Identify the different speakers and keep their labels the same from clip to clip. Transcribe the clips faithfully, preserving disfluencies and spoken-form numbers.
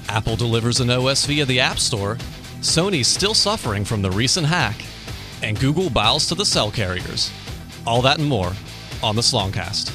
Speaker 1: Apple delivers an O S via the App Store, Sony's still suffering from the recent hack, and Google bows to the cell carriers. All that and more on the Slongcast.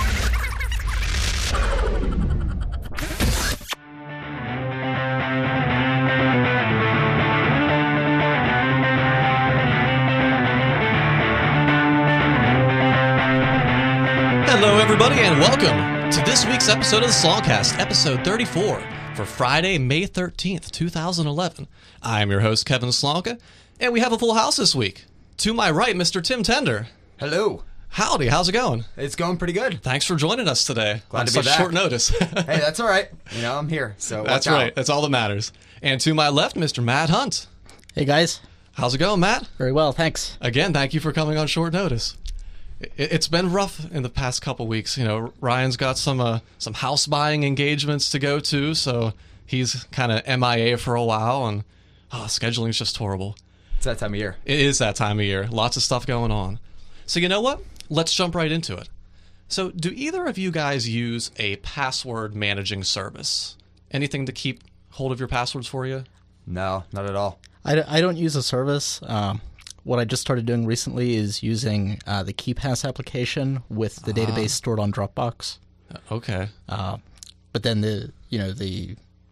Speaker 1: Hello, everybody, and welcome to this week's episode of the Slongcast, episode thirty-four, for Friday, May thirteenth, two thousand eleven. I am your host, Kevin Slonka, and we have a full house this week. To my right, Mister Tim Tender.
Speaker 2: Hello.
Speaker 1: Howdy, how's it going?
Speaker 2: It's going pretty good.
Speaker 1: Thanks for joining us today.
Speaker 2: Glad
Speaker 1: on
Speaker 2: to be
Speaker 1: such
Speaker 2: back.
Speaker 1: short notice.
Speaker 2: Hey, that's all right. You know, I'm here, so
Speaker 1: That's
Speaker 2: watch
Speaker 1: right.
Speaker 2: out.
Speaker 1: That's all that matters. And to my left, Mister Matt Hunt.
Speaker 3: Hey guys.
Speaker 1: How's it going, Matt?
Speaker 3: Very well, thanks.
Speaker 1: Again, thank you for coming on short notice. It- It's been rough in the past couple weeks. You know, Ryan's got some uh, some house buying engagements to go to, so he's kind of M I A for a while, and oh, scheduling's just horrible.
Speaker 2: It's that time of year.
Speaker 1: It is that time of year. Lots of stuff going on. So you know what? Let's jump right into it. So do either of you guys use a password managing service? Anything to keep hold of your passwords for you?
Speaker 2: No, not at all.
Speaker 3: I, d- I don't use a service. Um, what I just started doing recently is using uh, the KeyPass application with the database stored on Dropbox.
Speaker 1: Okay.
Speaker 3: Uh, but then the you know the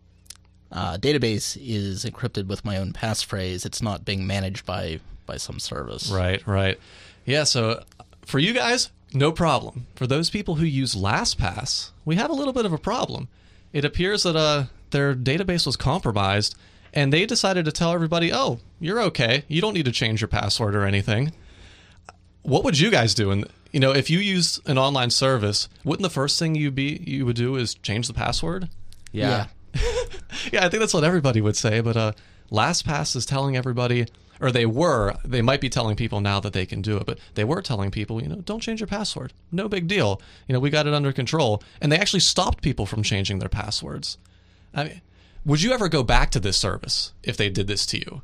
Speaker 3: uh, database is encrypted with my own passphrase. It's not being managed by by some service.
Speaker 1: Right, right. Yeah, so for you guys, no problem. For those people who use LastPass, we have a little bit of a problem. It appears that uh, their database was compromised, and they decided to tell everybody, oh, you're okay. You don't need to change your password or anything. What would you guys do? And you know, if you use an online service, wouldn't the first thing you be you would do is change the password?
Speaker 2: Yeah.
Speaker 1: Yeah, I think that's what everybody would say, but uh, LastPass is telling everybody, or they were, they might be telling people now that they can do it, but they were telling people, you know, don't change your password. No big deal. You know, we got it under control. And they actually stopped people from changing their passwords. I mean, would you ever go back to this service if they did this to you?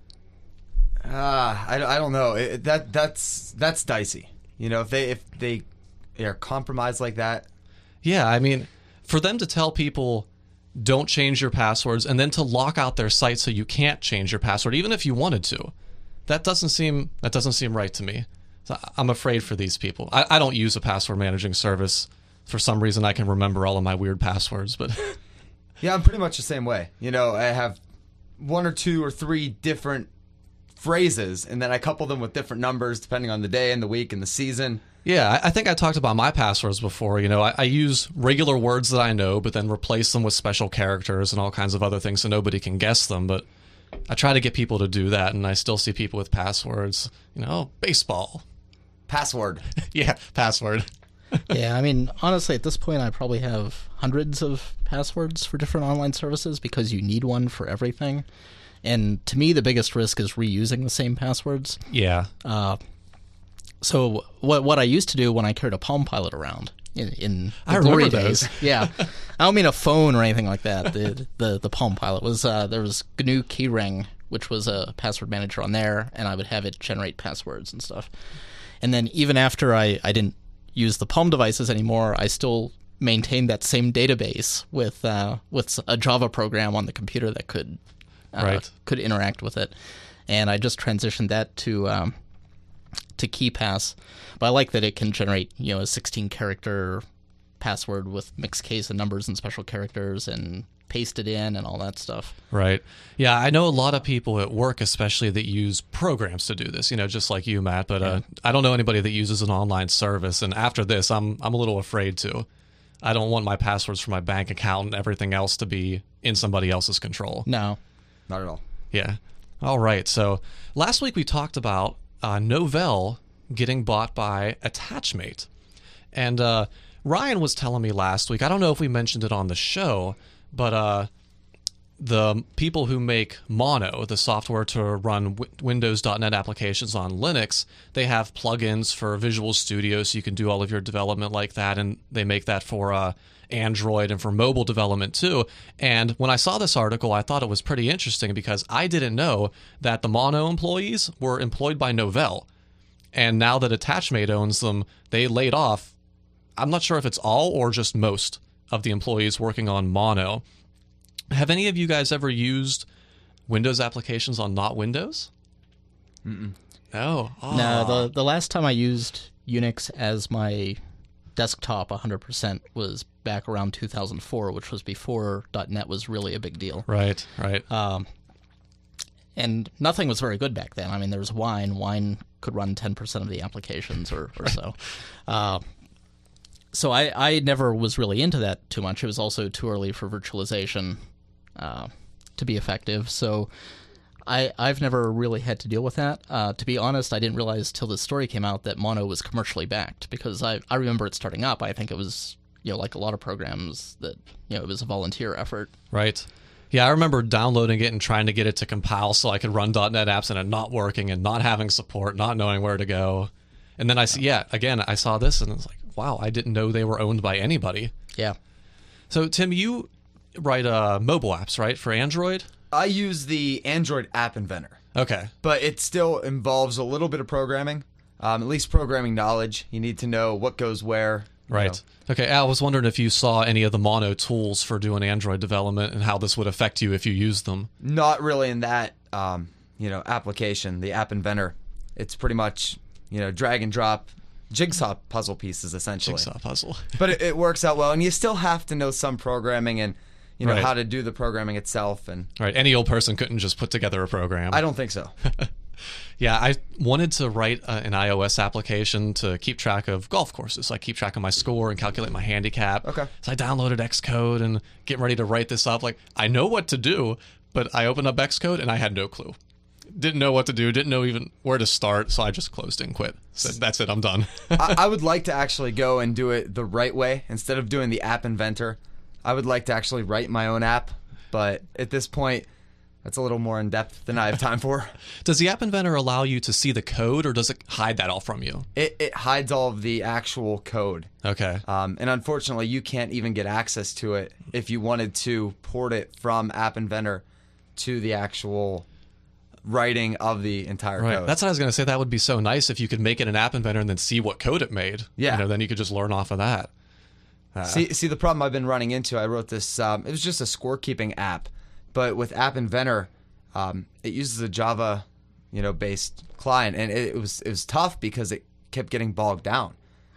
Speaker 2: Uh, I, I don't know. It, that that's that's dicey. You know, if they if they are compromised like that.
Speaker 1: Yeah, I mean, for them to tell people don't change your passwords and then to lock out their site so you can't change your password even if you wanted to, that doesn't seem that doesn't seem right to me. So I'm afraid for these people. I, I don't use a password managing service. For some reason I can remember all of my weird passwords, but
Speaker 2: Yeah, I'm pretty much the same way. You know, I have one or two or three different phrases, and then I couple them with different numbers depending on the day and the week and the season.
Speaker 1: yeah, I, I think I talked about my passwords before. You know, I, I use regular words that I know, but then replace them with special characters and all kinds of other things so nobody can guess them. But I try to get people to do that, and I still see people with passwords. You know, baseball.
Speaker 2: Password.
Speaker 1: Yeah, password.
Speaker 3: Yeah, I mean, honestly, at this point, I probably have hundreds of passwords for different online services because you need one for everything. And to me, the biggest risk is reusing the same passwords.
Speaker 1: Yeah.
Speaker 3: Uh, so what what I used to do when I carried a Palm Pilot around in, in the
Speaker 1: I remember
Speaker 3: glory
Speaker 1: those.
Speaker 3: days, yeah, I don't mean a phone or anything like that. The the, the Palm Pilot was uh, there was G N U Keyring, which was a password manager on there, and I would have it generate passwords and stuff. And then even after I, I didn't use the Palm devices anymore, I still maintained that same database with uh, with a Java program on the computer that could uh,
Speaker 1: Right.
Speaker 3: could interact with it. And I just transitioned that to um, to KeyPass. But I like that it can generate, you know, a sixteen character password with mixed case of numbers and special characters and paste it in and all that stuff.
Speaker 1: Right. Yeah, I know a lot of people at work, especially, that use programs to do this, you know, just like you, Matt. But uh, I don't know anybody that uses an online service. And after this, I'm I'm a little afraid to. I don't want my passwords for my bank account and everything else to be in somebody else's control.
Speaker 3: No.
Speaker 2: Not at all.
Speaker 1: Yeah. All right. So last week we talked about uh, Novell getting bought by Attachmate. And uh, Ryan was telling me last week, I don't know if we mentioned it on the show, but uh, the people who make Mono, the software to run w- Windows dot net applications on Linux, they have plugins for Visual Studio so you can do all of your development like that, and they make that for uh, Android and for mobile development too. And when I saw this article, I thought it was pretty interesting because I didn't know that the Mono employees were employed by Novell. And now that Attachmate owns them, they laid off, I'm not sure if it's all or just most of the employees working on Mono. Have any of you guys ever used Windows applications on not Windows?
Speaker 2: Mm-mm.
Speaker 1: No. Oh.
Speaker 3: No, the the last time I used Unix as my desktop one hundred percent was back around two thousand four, which was before .NET was really a big deal.
Speaker 1: Right, right.
Speaker 3: Um, and nothing was very good back then. I mean, there was Wine. Wine could run ten percent of the applications or, or so. Uh, so I, I never was really into that too much. It was also too early for virtualization uh, to be effective. So I, I've never really had to deal with that. Uh, to be honest, I didn't realize till this story came out that Mono was commercially backed, because I, I remember it starting up. I think it was, you know, like a lot of programs that, you know, it was a volunteer effort.
Speaker 1: Right. Yeah, I remember downloading it and trying to get it to compile so I could run .NET apps and it not working and not having support, not knowing where to go. And then I see, yeah, again, I saw this and it's like, wow, I didn't know they were owned by anybody.
Speaker 3: Yeah.
Speaker 1: So, Tim, you write uh, mobile apps, right, for Android?
Speaker 2: I use the Android App Inventor,
Speaker 1: Okay.
Speaker 2: but it still involves a little bit of programming, um, at least programming knowledge. You need to know what goes where. you
Speaker 1: Right.
Speaker 2: know.
Speaker 1: Okay, I was wondering if you saw any of the Mono tools for doing Android development and how this would affect you if you used them.
Speaker 2: Not really in that, um, you know, application, the App Inventor. It's pretty much, you know, drag and drop jigsaw puzzle pieces, essentially.
Speaker 1: Jigsaw puzzle.
Speaker 2: But it, it works out well, and you still have to know some programming and, you know,
Speaker 1: Right.
Speaker 2: how to do the programming itself. And
Speaker 1: Right, any old person couldn't just put together a program.
Speaker 2: I don't think so.
Speaker 1: Yeah, I wanted to write uh, an iOS application to keep track of golf courses. So I keep track of my score and calculate my handicap.
Speaker 2: Okay.
Speaker 1: So I downloaded Xcode and getting ready to write this up. Like, I know what to do, but I opened up Xcode and I had no clue. Didn't know what to do, didn't know even where to start, so I just closed and quit. Said, that's it, I'm done.
Speaker 2: I, I would like to actually go and do it the right way instead of doing the App Inventor. I would like to actually write my own app, but at this point, that's a little more in depth than I have time for.
Speaker 1: Does the App Inventor allow you to see the code, or does it hide that all from you?
Speaker 2: It, it hides all of the actual code.
Speaker 1: Okay.
Speaker 2: Um, and unfortunately, you can't even get access to it if you wanted to port it from App Inventor to the actual writing of the entire
Speaker 1: Right.
Speaker 2: code.
Speaker 1: That's what I was going to say. That would be so nice if you could make it an App Inventor and then see what code it made.
Speaker 2: Yeah.
Speaker 1: You know, then you could just learn off of that. Uh,
Speaker 2: See, see, the problem I've been running into, I wrote this, um, it was just a scorekeeping app, but with App Inventor, um, it uses a Java, you know, based client, and it, it was it was tough because it kept getting bogged down.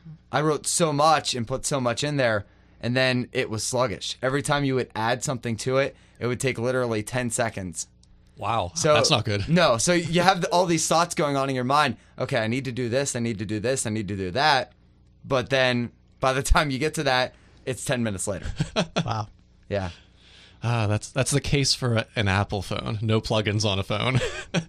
Speaker 2: I wrote so much and put so much in there, and then it was sluggish. Every time you would add something to it, it would take literally ten seconds.
Speaker 1: wow.
Speaker 2: So
Speaker 1: That's not good.
Speaker 2: No, so you have the, all these thoughts going on in your mind. Okay, I need to do this, I need to do this, I need to do that, but then by the time you get to that, it's ten minutes later.
Speaker 3: Wow.
Speaker 2: Yeah.
Speaker 1: Ah, that's that's the case for a, an Apple phone. No plugins on a phone.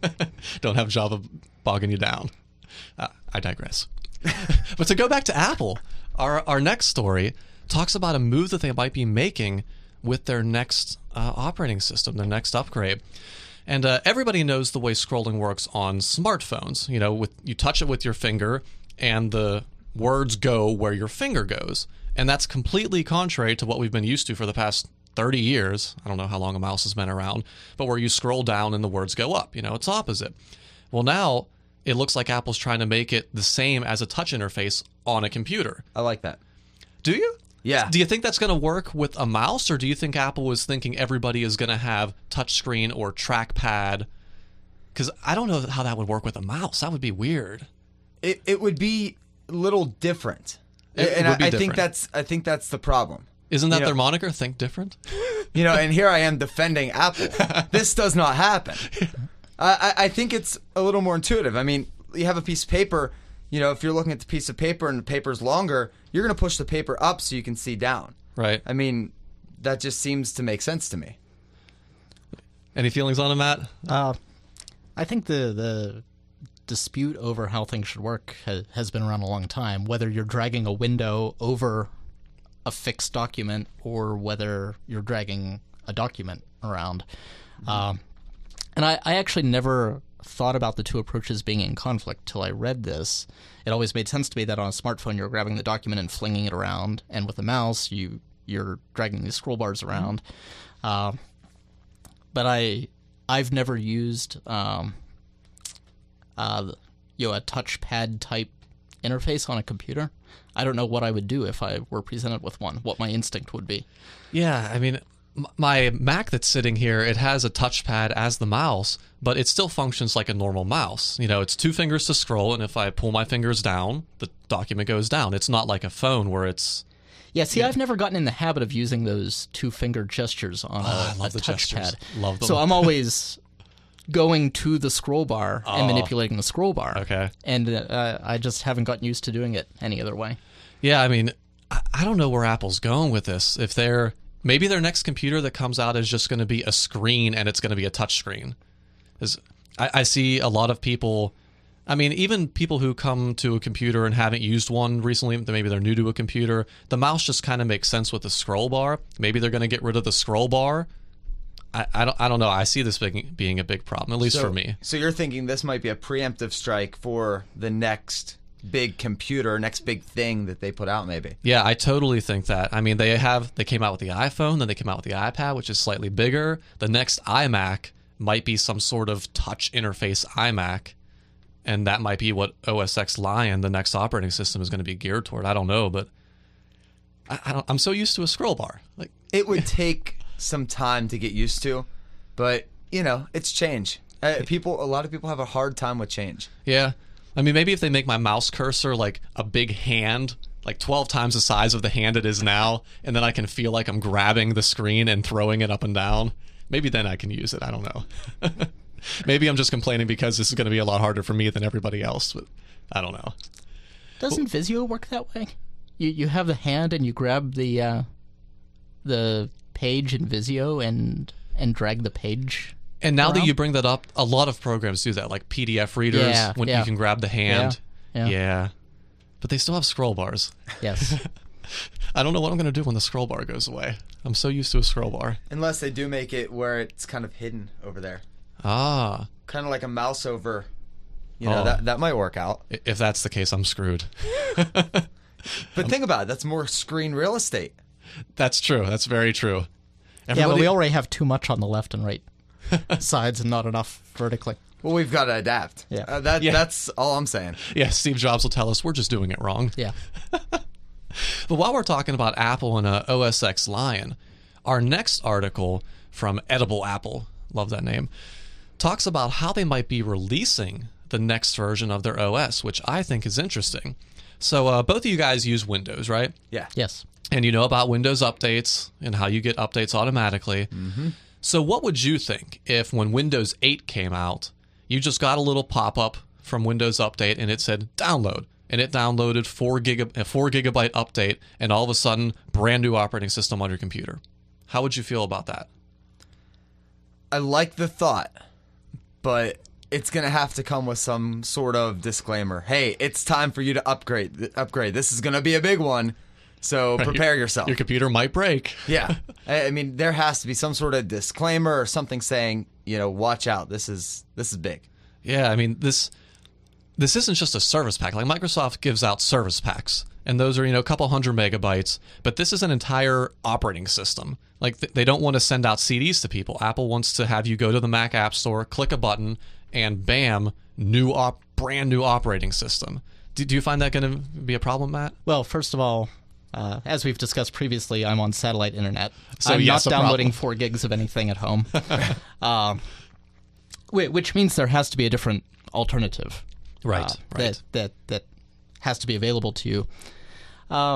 Speaker 1: Don't have Java bogging you down. Uh, I digress. But to go back to Apple, our our next story talks about a move that they might be making with their next uh, operating system, their next upgrade. And uh, everybody knows the way scrolling works on smartphones. You know, with you touch it with your finger, and the words go where your finger goes. And that's completely contrary to what we've been used to for the past thirty years. I don't know how long a mouse has been around, but where you scroll down and the words go up. You know, it's opposite. Well, now it looks like Apple's trying to make it the same as a touch interface on a computer.
Speaker 2: I like that.
Speaker 1: Do you?
Speaker 2: Yeah.
Speaker 1: Do you think that's going to work with a mouse, or do you think Apple was thinking everybody is going to have touchscreen or trackpad? Because I don't know how that would work with a mouse. That would be weird.
Speaker 2: It it would be a little different.
Speaker 1: It- it
Speaker 2: and
Speaker 1: would be
Speaker 2: I, I
Speaker 1: different.
Speaker 2: think that's I think that's the problem.
Speaker 1: Isn't that
Speaker 2: You know-
Speaker 1: their moniker? Think different?
Speaker 2: You know, and here I am defending Apple. This does not happen. I, I I think it's a little more intuitive. I mean, you have a piece of paper. You know, if you're looking at the piece of paper and the paper's longer, you're going to push the paper up so you can see down.
Speaker 1: Right.
Speaker 2: I mean, that just seems to make sense to me.
Speaker 1: Any feelings on it, Matt?
Speaker 3: Uh, I think the the dispute over how things should work ha- has been around a long time. Whether you're dragging a window over a fixed document or whether you're dragging a document around. Um, and I, I actually never thought about the two approaches being in conflict till I read this. It always made sense to me that on a smartphone you're grabbing the document and flinging it around, and with a mouse you you're dragging these scroll bars around. Uh, but I I've never used um, uh, you know a touchpad type interface on a computer. I don't know what I would do if I were presented with one. What my instinct would be.
Speaker 1: Yeah, I mean, m- my Mac that's sitting here, it has a touchpad as the mouse, but it still functions like a normal mouse. You know, it's two fingers to scroll, and if I pull my fingers down, the document goes down. It's not like a phone where it's...
Speaker 3: Yeah, see, I've never gotten in the habit of using those two-finger gestures on
Speaker 1: Oh, I
Speaker 3: a,
Speaker 1: love
Speaker 3: a
Speaker 1: the gestures.
Speaker 3: touchpad.
Speaker 1: Love them.
Speaker 3: So I'm always going to the scroll bar and
Speaker 1: Oh.
Speaker 3: manipulating the scroll bar.
Speaker 1: Okay.
Speaker 3: And uh, I just haven't gotten used to doing it any other way.
Speaker 1: Yeah, I mean, I, I don't know where Apple's going with this. If they're... Maybe their next computer that comes out is just going to be a screen and it's going to be a touch screen. 'Cause I, I see a lot of people... I mean, even people who come to a computer and haven't used one recently, maybe they're new to a computer, the mouse just kind of makes sense with the scroll bar. Maybe they're going to get rid of the scroll bar. I, I, don't, I don't know. I see this being, being a big problem, at least
Speaker 2: So,
Speaker 1: for me.
Speaker 2: so you're thinking this might be a preemptive strike for the next big computer, next big thing that they put out, maybe.
Speaker 1: Yeah, I totally think that. I mean, they have they came out with the iPhone, then they came out with the iPad, which is slightly bigger. The next iMac might be some sort of touch interface iMac, and that might be what O S X Lion, the next operating system, is going to be geared toward. I don't know, but I, I don't, I'm so used to a scroll bar. Like,
Speaker 2: It would take some time to get used to, but you know, it's change. Uh, people, a lot of people have a hard time with change.
Speaker 1: yeah, I mean, maybe if they make my mouse cursor like a big hand, like twelve times the size of the hand it is now, and then I can feel like I'm grabbing the screen and throwing it up and down, maybe then I can use it. I don't know. Maybe I'm just complaining because this is going to be a lot harder for me than everybody else, but I don't know.
Speaker 3: Doesn't Visio work that way? You you have the hand and you grab the uh, the page in Visio and and drag the page.
Speaker 1: And now that
Speaker 3: around?
Speaker 1: you bring that up, a lot of programs do that, like P D F readers,
Speaker 3: Yeah,
Speaker 1: when
Speaker 3: yeah.
Speaker 1: you can grab the hand.
Speaker 3: Yeah, yeah.
Speaker 1: But they still have scroll bars.
Speaker 3: Yes.
Speaker 1: I don't know what I'm going to do when the scroll bar goes away. I'm so used to a scroll bar.
Speaker 2: Unless they do make it where it's kind of hidden over there.
Speaker 1: Ah,
Speaker 2: Kind of like a mouse over. You know,
Speaker 1: Oh.
Speaker 2: that that might work out.
Speaker 1: i- if that's the case, I'm screwed.
Speaker 2: But think about it. That's more screen real estate.
Speaker 1: That's true. That's very true.
Speaker 3: Yeah, but we already have too much on the left and right sides and not enough vertically.
Speaker 2: Well, we've got to adapt.
Speaker 3: Yeah.
Speaker 2: Uh, that,
Speaker 1: Yeah.
Speaker 2: That's all I'm saying.
Speaker 1: Yeah, Steve Jobs will tell us we're just doing it wrong.
Speaker 3: Yeah.
Speaker 1: But while we're talking about Apple and uh, O S X Lion, our next article from Edible Apple, love that name, talks about how they might be releasing the next version of their O S, which I think is interesting. So uh, both of you guys use Windows, right?
Speaker 2: Yeah.
Speaker 3: Yes.
Speaker 1: And you know about Windows updates and how you get updates automatically.
Speaker 2: Mm-hmm.
Speaker 1: So what would you think if when Windows eight came out, you just got a little pop-up from Windows Update and it said download, and it downloaded four gig a four gigabyte update, and all of a sudden brand new operating system on your computer? How would you feel about that?
Speaker 2: I like the thought, but it's going to have to come with some sort of disclaimer. Hey, it's time for you to upgrade. Upgrade. This is going to be a big one, so prepare yourself.
Speaker 1: Your computer might break.
Speaker 2: Yeah. I I mean, there has to be some sort of disclaimer or something saying, you know, watch out. This is this is big.
Speaker 1: Yeah, I mean this this isn't just a service pack. Like Microsoft gives out service packs, and those are, you know, a couple hundred megabytes, but this is an entire operating system. Like th- they don't want to send out C Ds to people. Apple wants to have you go to the Mac App Store, click a button, and bam, new op- brand new operating system. Do, do you find that going to be a problem, Matt?
Speaker 3: Well, first of all, uh, as we've discussed previously, I'm on satellite internet.
Speaker 1: So
Speaker 3: I'm
Speaker 1: yes,
Speaker 3: not
Speaker 1: a
Speaker 3: downloading
Speaker 1: problem.
Speaker 3: four gigs of anything at home. um, whi- which means there has to be a different alternative.
Speaker 1: Right,
Speaker 3: uh,
Speaker 1: right.
Speaker 3: That, that, that has to be available to you. Uh,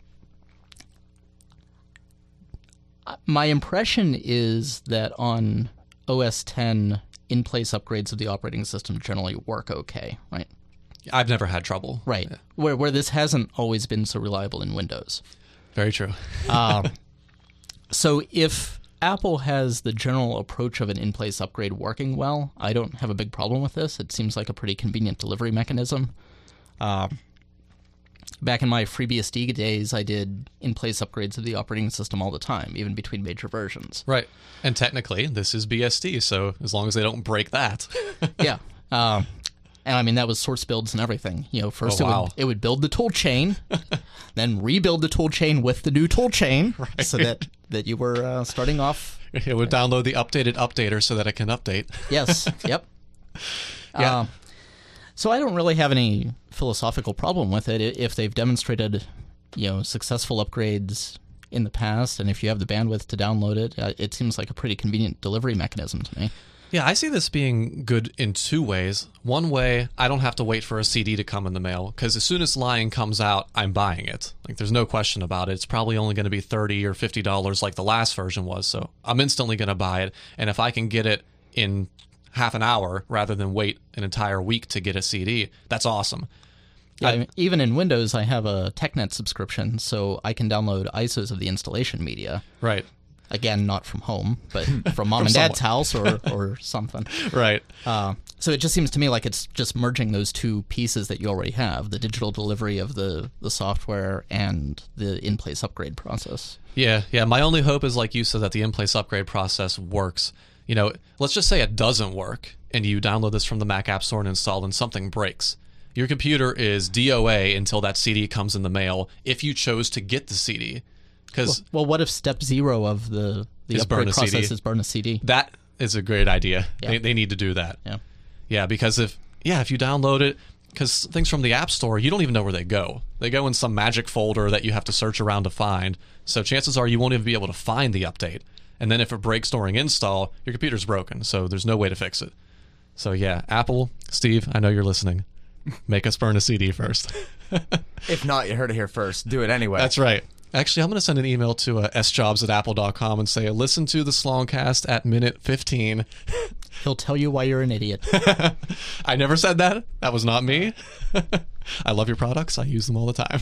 Speaker 3: my impression is that on O S ten, in-place upgrades of the operating system generally work okay, right?
Speaker 1: I've never had trouble.
Speaker 3: Right. Where where this hasn't always been so reliable in Windows.
Speaker 1: Very true.
Speaker 3: Um, so if Apple has the general approach of an in-place upgrade working well, I don't have a big problem with this. It seems like a pretty convenient delivery mechanism. Um, back in my FreeBSD days, I did in-place upgrades of the operating system all the time, even between major versions.
Speaker 1: Right. And technically, this is B S D, so as long as they don't break that.
Speaker 3: Yeah. Um, and I mean, that was source builds and everything. You know, first
Speaker 1: Oh,
Speaker 3: it,
Speaker 1: wow.
Speaker 3: would, it would build the tool chain, then rebuild the tool chain with the new tool chain, so that, that you were uh, starting off.
Speaker 1: It would download the updated updater so that it can update.
Speaker 3: Yes. Yep.
Speaker 1: Yeah.
Speaker 3: Um, so I don't really have any philosophical problem with it I- if they've demonstrated, you know, successful upgrades in the past, and if you have the bandwidth to download it, uh, it seems like a pretty convenient delivery mechanism to me.
Speaker 1: Yeah, I see this being good in two ways. One way, I don't have to wait for a C D to come in the mail, because as soon as Lion comes out, I'm buying it. Like, there's no question about it. It's probably only going to be thirty dollars or fifty dollars like the last version was, so I'm instantly going to buy it. And if I can get it in half an hour rather than wait an entire week to get a C D, that's awesome.
Speaker 3: Yeah,
Speaker 1: I-
Speaker 3: I mean, even in Windows, I have a TechNet subscription, so I can download I S Os of the installation media.
Speaker 1: Right,
Speaker 3: Again, not from home, but from mom and dad's house or, or something.
Speaker 1: right.
Speaker 3: Uh, so it just seems to me like it's just merging those two pieces that you already have, the digital delivery of the, the software and the in-place upgrade process.
Speaker 1: Yeah, yeah. My only hope is, like you said, that the in-place upgrade process works. You know, let's just say it doesn't work, and you download this from the Mac App Store and install, and something breaks. Your computer is D O A until that C D comes in the mail, if you chose to get the C D. Because
Speaker 3: Well, well, what if step zero of the, the
Speaker 1: Is
Speaker 3: upgrade
Speaker 1: burn a C D.
Speaker 3: process is burn a C D?
Speaker 1: that is a great idea.
Speaker 3: Yeah.
Speaker 1: They, they need to do that.
Speaker 3: Yeah.
Speaker 1: Yeah, because if yeah, if you download it, because things from the App Store, you don't even know where they go. They go in some magic folder that you have to search around to find. So chances are you won't even be able to find the update. And then if it breaks during install, your computer's broken. So there's no way to fix it. So yeah, Apple, Steve, I know you're listening. Make us burn a C D first.
Speaker 2: If not, you heard it here first. Do it anyway.
Speaker 1: That's right. Actually, I'm going to send an email to uh, s jobs at apple dot com and say, listen to the Slongcast at minute fifteen.
Speaker 3: He'll tell you why you're an idiot.
Speaker 1: I never said that. That was not me. I love your products. I use them all the time.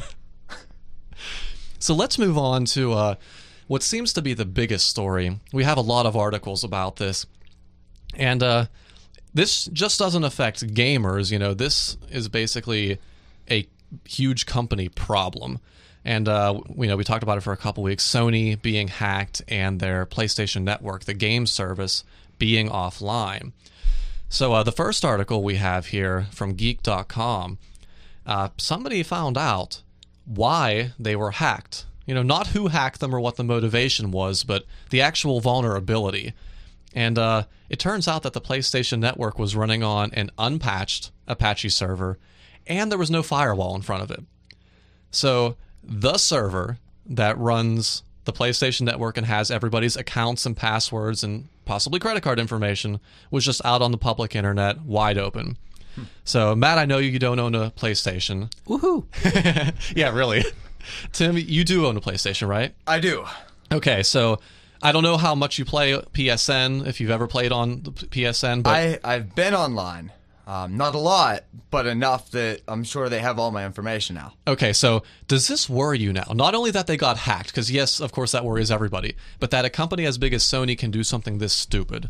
Speaker 1: So let's move on to uh, what seems to be the biggest story. We have a lot of articles about this. And uh, this just doesn't affect gamers. You know, this is basically a huge company problem. And, uh, you know, we talked about it for a couple weeks. Sony being hacked and their PlayStation Network, the game service, being offline. So uh, the first article we have here from geek dot com, uh, somebody found out why they were hacked. You know, not who hacked them or what the motivation was, but the actual vulnerability. And uh, it turns out that the PlayStation Network was running on an unpatched Apache server, and there was no firewall in front of it. So the server that runs the PlayStation Network and has everybody's accounts and passwords and possibly credit card information was just out on the public internet, wide open. Hmm. So, Matt, I know you don't own a PlayStation.
Speaker 3: Woohoo!
Speaker 1: Yeah, really. Tim, you do own a PlayStation, right?
Speaker 2: I do.
Speaker 1: Okay, so I don't know how much you play P S N, if you've ever played on the P S N, but
Speaker 2: I, I've been online. Um, not a lot, but enough that I'm sure they have all my information now.
Speaker 1: okay, so does this worry you now? Not only that they got hacked, because yes, of course that worries everybody, but that a company as big as Sony can do something this stupid.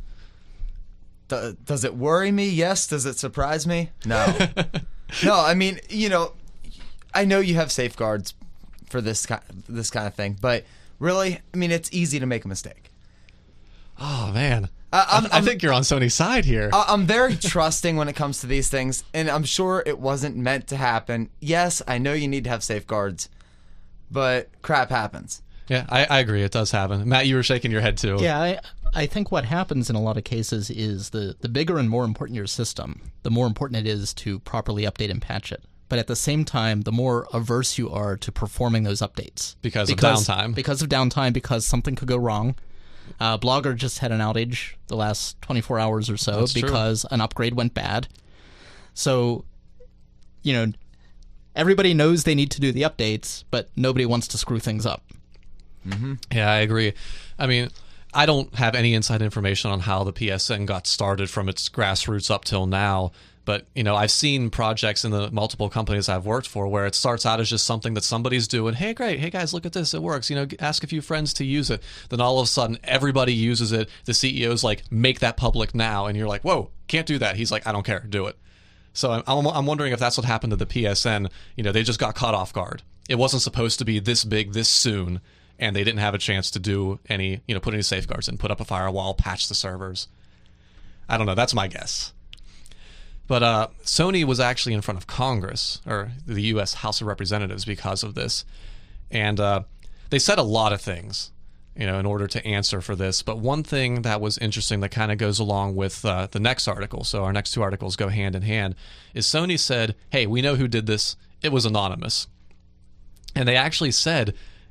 Speaker 2: Th- does it worry me? Yes. Does it surprise me? No. No, I mean, you know, I know you have safeguards for this kind, this kind of thing, but really, I mean, it's easy to make a mistake.
Speaker 1: Oh, man.
Speaker 2: I, I'm,
Speaker 1: I
Speaker 2: I'm,
Speaker 1: think you're on Sony's side here.
Speaker 2: I- I'm very trusting when it comes to these things, and I'm sure it wasn't meant to happen. Yes, I know you need to have safeguards, but crap happens.
Speaker 1: Yeah, I, I agree. It does happen. Matt, you were shaking your head too.
Speaker 3: Yeah, I, I think what happens in a lot of cases is the, the bigger and more important your system, the more important it is to properly update and patch it. But at the same time, the more averse you are to performing those updates.
Speaker 1: Because of downtime.
Speaker 3: Because of downtime, because something could go wrong. Uh, Blogger just had an outage the last twenty-four hours or so
Speaker 1: That's true.
Speaker 3: because an upgrade went bad. So, you know, everybody knows they need to do the updates, but nobody wants to screw things up.
Speaker 2: Mm-hmm.
Speaker 1: Yeah, I agree. I mean, I don't have any inside information on how the P S N got started from its grassroots up till now. But, you know, I've seen projects in the multiple companies I've worked for where it starts out as just something that somebody's doing. Hey, great. Hey, guys, look at this. It works. You know, ask a few friends to use it. Then all of a sudden, everybody uses it. The C E O's like, make that public now. And you're like, whoa, can't do that. He's like, I don't care. Do it. So I'm, I'm, I'm wondering if that's what happened to the P S N. You know, they just got caught off guard. It wasn't supposed to be this big, this soon. And they didn't have a chance to do any, you know, put any safeguards in, put up a firewall, patch the servers. I don't know. That's my guess. But uh, Sony was actually in front of Congress, or the U S House of Representatives, because of this. And uh, they said a lot of things, you know, in order to answer for this. But one thing that was interesting that kind of goes along with uh, the next article, so our next two articles go hand in hand, is Sony said, hey, we know who did this. It was anonymous. And they actually said,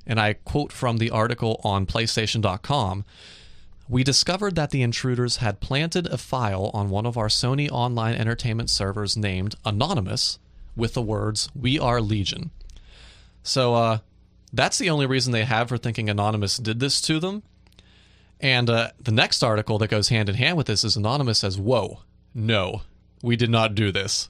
Speaker 1: and I quote from the article on PlayStation dot com, "We discovered that the intruders had planted a file on one of our Sony online entertainment servers named Anonymous with the words, 'We are Legion.'" So uh, that's the only reason they have for thinking Anonymous did this to them. And uh, the next article that goes hand in hand with this is Anonymous says, "Whoa, no, we did not do this."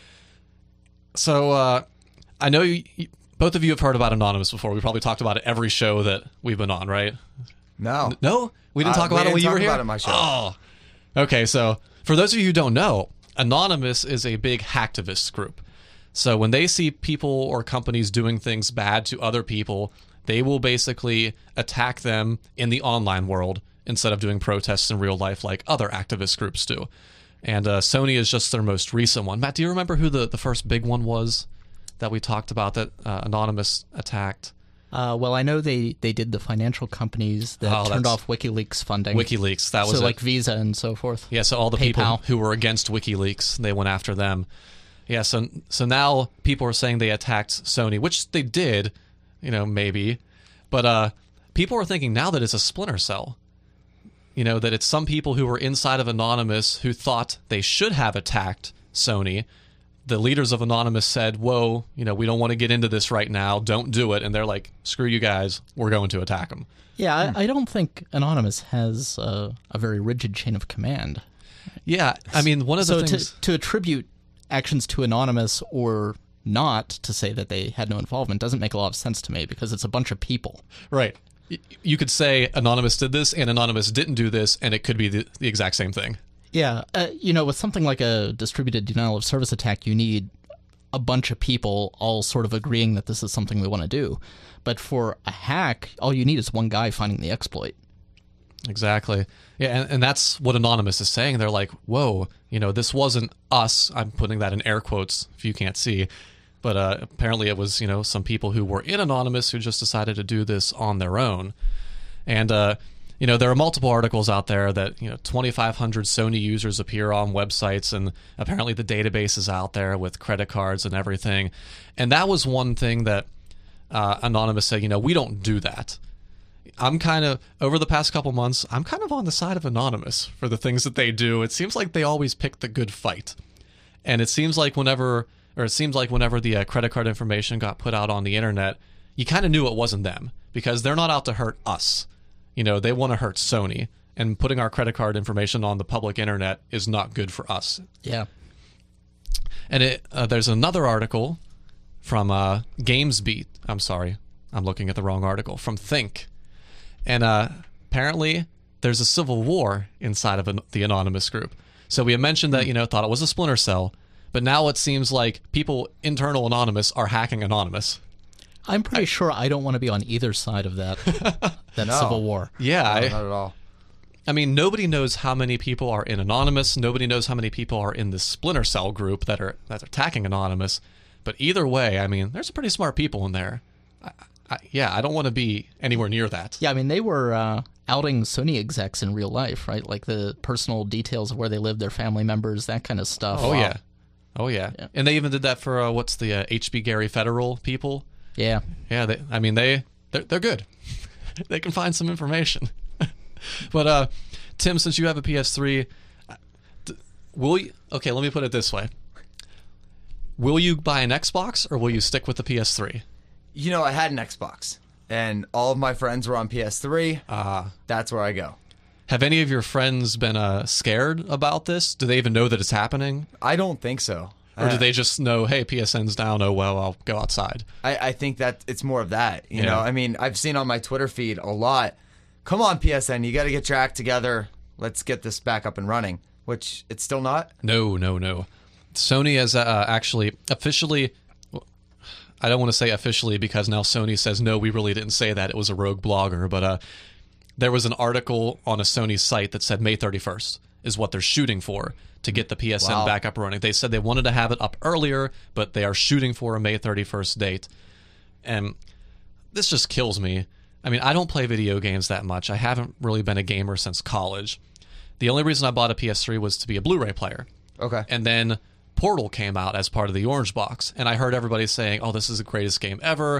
Speaker 1: So uh, I know you, you, both of you have heard about Anonymous before. We probably talked about it every show that we've been on, right?
Speaker 2: No.
Speaker 1: N- no? We didn't
Speaker 2: Uh,
Speaker 1: talk
Speaker 2: we
Speaker 1: about it
Speaker 2: didn't
Speaker 1: when you
Speaker 2: talk
Speaker 1: were here?
Speaker 2: about it in my show.
Speaker 1: Oh. Okay, so for those of you who don't know, Anonymous is a big hacktivist group. So when they see people or companies doing things bad to other people, they will basically attack them in the online world instead of doing protests in real life like other activist groups do. And uh, Sony is just their most recent one. Matt, do you remember who the, the first big one was that we talked about that uh, Anonymous attacked?
Speaker 3: Uh, well, I know they, they did the financial companies that
Speaker 1: Oh,
Speaker 3: turned
Speaker 1: that's-
Speaker 3: off WikiLeaks funding.
Speaker 1: WikiLeaks, that was
Speaker 3: so
Speaker 1: it.
Speaker 3: like Visa and so forth.
Speaker 1: Yeah, so all the
Speaker 3: PayPal.
Speaker 1: people who were against WikiLeaks, they went after them. Yeah, so so now people are saying they attacked Sony, which they did, you know, maybe. But uh, people are thinking now that it's a Splinter Cell. You know, that it's some people who were inside of Anonymous who thought they should have attacked Sony. The leaders of Anonymous said, whoa, you know, we don't want to get into this right now. Don't do it. And they're like, screw you guys. We're going to attack them.
Speaker 3: Yeah, I, I don't think Anonymous has uh, a very rigid chain of command.
Speaker 1: Yeah, I mean, one of the
Speaker 3: so
Speaker 1: things...
Speaker 3: to, to attribute actions to Anonymous or not to say that they had no involvement doesn't make a lot of sense to me because it's a bunch of people.
Speaker 1: Right. Y- You could say Anonymous did this and Anonymous didn't do this, and it could be the, the exact same thing.
Speaker 3: Yeah, uh, you know, with something like a distributed denial of service attack, you need a bunch of people all sort of agreeing that this is something we want to do. But for a hack, all you need is one guy finding the exploit.
Speaker 1: Exactly. Yeah, and, and that's what Anonymous is saying. They're like, whoa, you know, this wasn't us. I'm putting that in air quotes if you can't see. But uh, apparently it was, you know, some people who were in Anonymous who just decided to do this on their own. And, uh, you know, there are multiple articles out there that, you know, twenty-five hundred Sony users appear on websites, and apparently the database is out there with credit cards and everything. And that was one thing that uh, Anonymous said, you know, we don't do that. I'm kind of, over the past couple months, I'm kind of on the side of Anonymous for the things that they do. It seems like they always pick the good fight. And it seems like whenever, or it seems like whenever the uh, credit card information got put out on the internet, you kind of knew it wasn't them because they're not out to hurt us. You know, they want to hurt Sony. And putting our credit card information on the public internet is not good for us.
Speaker 3: Yeah.
Speaker 1: And it, uh, there's another article from uh, GamesBeat. I'm sorry, I'm looking at the wrong article. From Think. And uh, apparently there's a civil war inside of an, the Anonymous group. So we had mentioned that, you know, thought it was a Splinter Cell, but now it seems like people internal Anonymous are hacking Anonymous.
Speaker 3: I'm pretty I, sure I don't want to be on either side of that that
Speaker 2: No.
Speaker 3: civil war.
Speaker 1: Yeah.
Speaker 2: No,
Speaker 1: I,
Speaker 2: not at all.
Speaker 1: I mean, nobody knows how many people are in Anonymous. Nobody knows how many people are in this Splinter Cell group that are that are attacking Anonymous. But either way, I mean, there's some pretty smart people in there. I, I, yeah, I don't want to be anywhere near that.
Speaker 3: Yeah, I mean, they were uh, outing Sony execs in real life, right? Like the personal details of where they live, their family members, that kind of stuff.
Speaker 1: Oh,
Speaker 3: Wow.
Speaker 1: yeah. Oh, yeah.
Speaker 3: Yeah.
Speaker 1: And they even did that for, uh, what's the uh, H B Gary Federal people?
Speaker 3: Yeah.
Speaker 1: Yeah, they, I mean, they, they're, they're good. They can find some information. But, uh, Tim, since you have a P S three, will you... Okay, let me put it this way. Will you buy an Xbox or will you stick with the P S three?
Speaker 2: You know, I had an Xbox, and all of my friends were on P S three.
Speaker 1: Uh,
Speaker 2: That's where I go.
Speaker 1: have any of your friends been uh, scared about this? Do they even know that it's happening?
Speaker 2: I don't think so.
Speaker 1: Or do
Speaker 2: Uh,
Speaker 1: they just know, hey, P S N's down, oh, well, I'll go outside?
Speaker 2: I, I think that it's more of that. You
Speaker 1: Yeah.
Speaker 2: know, I mean, I've seen on my Twitter feed a lot. Come on, P S N, you got to get your act together. Let's get this back up and running. Which it's still not.
Speaker 1: No, no, no. Sony has uh, actually officially... I don't want to say officially because now Sony says, no, we really didn't say that. It was a rogue blogger. But uh, there was an article on a Sony site that said May thirty-first is what they're shooting for to get the P S N
Speaker 2: Wow.
Speaker 1: back up and running. They said they wanted to have it up earlier, but they are shooting for a May thirty-first date. And this just kills me. I mean, I don't play video games that much. I haven't really been a gamer since college. The only reason I bought a P S three was to be a Blu-ray player.
Speaker 2: Okay.
Speaker 1: And then Portal came out as part of the Orange Box, and I heard everybody saying, oh, this is the greatest game ever.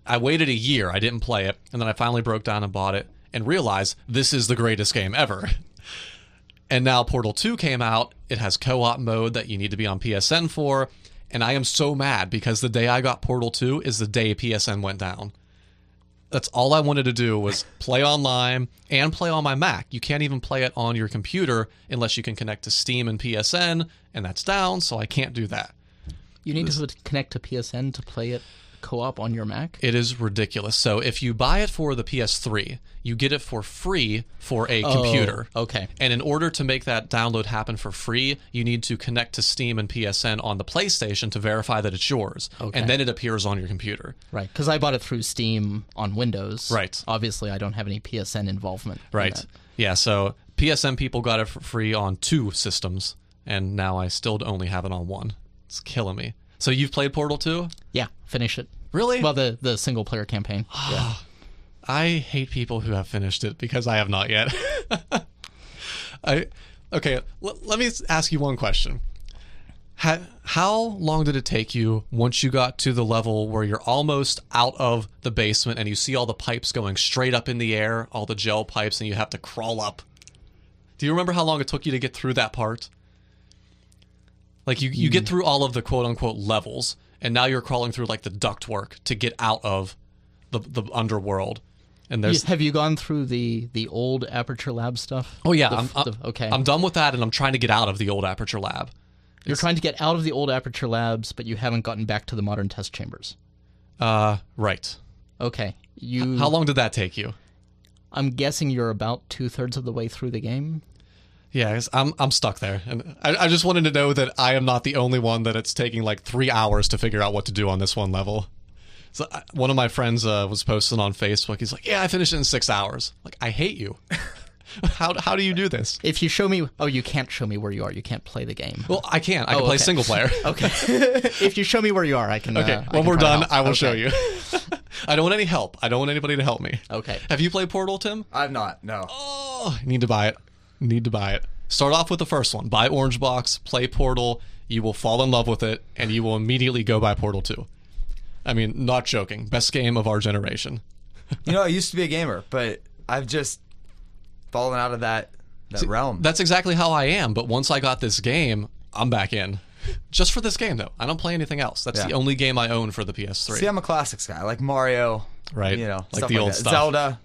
Speaker 1: I waited a year. I didn't play it. And then I finally broke down and bought it and realized this is the greatest game ever. And now Portal two came out. It has co-op mode that you need to be on P S N for. And I am so mad because the day I got Portal two is the day P S N went down. That's all I wanted to do was play online and play on my Mac. You can't even play it on your computer unless you can connect to Steam and P S N, and that's down, so I can't do that.
Speaker 3: You need to connect to P S N to play it co-op on your Mac?
Speaker 1: It is ridiculous. So if you buy it for the P S three, you get it for free for a
Speaker 3: Oh,
Speaker 1: computer.
Speaker 3: okay.
Speaker 1: And in order to make that download happen for free, you need to connect to Steam and P S N on the PlayStation to verify that it's yours.
Speaker 3: Okay.
Speaker 1: And then it appears on your computer.
Speaker 3: Right, because I bought it through Steam on Windows.
Speaker 1: Right.
Speaker 3: Obviously, I don't have any P S N involvement. in
Speaker 1: Right.
Speaker 3: that.
Speaker 1: Yeah, so P S N people got it for free on two systems, and now I still only have it on one. It's killing me. So you've played Portal two?
Speaker 3: Yeah, finish it.
Speaker 1: Really?
Speaker 3: Well, the, the single-player campaign. yeah.
Speaker 1: I hate people who have finished it because I have not yet. I okay. L- let me ask you one question. Ha- how long did it take you once you got to the level where you're almost out of the basement and you see all the pipes going straight up in the air, all the gel pipes, and you have to crawl up? Do you remember how long it took you to get through that part? Like you, you get through all of the quote unquote levels, and now you're crawling through like the ductwork to get out of the the underworld. And
Speaker 3: You-
Speaker 1: there's
Speaker 3: have you gone through the, the old Aperture Lab stuff?
Speaker 1: oh yeah,
Speaker 3: The-
Speaker 1: I'm, I'm,
Speaker 3: the- okay.
Speaker 1: I'm done with that, and I'm trying to get out of the old Aperture Lab.
Speaker 3: You're trying to get out of the old Aperture Labs, but you haven't gotten back to the modern test chambers.
Speaker 1: Uh, right.
Speaker 3: Okay. You.
Speaker 1: How long did that take you?
Speaker 3: I'm guessing you're about two-thirds of the way through the game.
Speaker 1: Yeah, 'cause I'm I'm stuck there, and I, I just wanted to know that I am not the only one that it's taking like three hours to figure out what to do on this one level. So I, one of my friends uh, was posting on Facebook. He's like, "Yeah, I finished it in six hours." Like, I hate you. how how do you do this?
Speaker 3: If you show me... Oh, you can't show me where you are. You can't play the game.
Speaker 1: Well, I can't. I can
Speaker 3: Oh,
Speaker 1: play
Speaker 3: okay.
Speaker 1: single player.
Speaker 3: Okay. If you show me where you are, I can...
Speaker 1: Okay,
Speaker 3: uh, I
Speaker 1: when
Speaker 3: can
Speaker 1: we're
Speaker 3: try it
Speaker 1: done,
Speaker 3: out.
Speaker 1: I will
Speaker 3: Okay.
Speaker 1: show you. I don't want any help. I don't want anybody to help me.
Speaker 3: Okay.
Speaker 1: Have you played Portal, Tim?
Speaker 2: I've not. No.
Speaker 1: Oh, need to buy it. Need to buy it. Start off with the first one. Buy Orange Box, play Portal. You will fall in love with it, and you will immediately go buy Portal two. I mean, not joking. Best game of our generation.
Speaker 2: You know, I used to be a gamer, but I've just fallen out of that that
Speaker 1: See,
Speaker 2: realm.
Speaker 1: That's exactly how I am, but once I got this game, I'm back in. Just for this game, though. I don't play anything else. That's
Speaker 2: Yeah.
Speaker 1: the only game I own for the P S three.
Speaker 2: See, I'm a classics guy. I like Mario.
Speaker 1: Right.
Speaker 2: You know,
Speaker 1: Like
Speaker 2: stuff
Speaker 1: the old
Speaker 2: that.
Speaker 1: stuff.
Speaker 2: Zelda.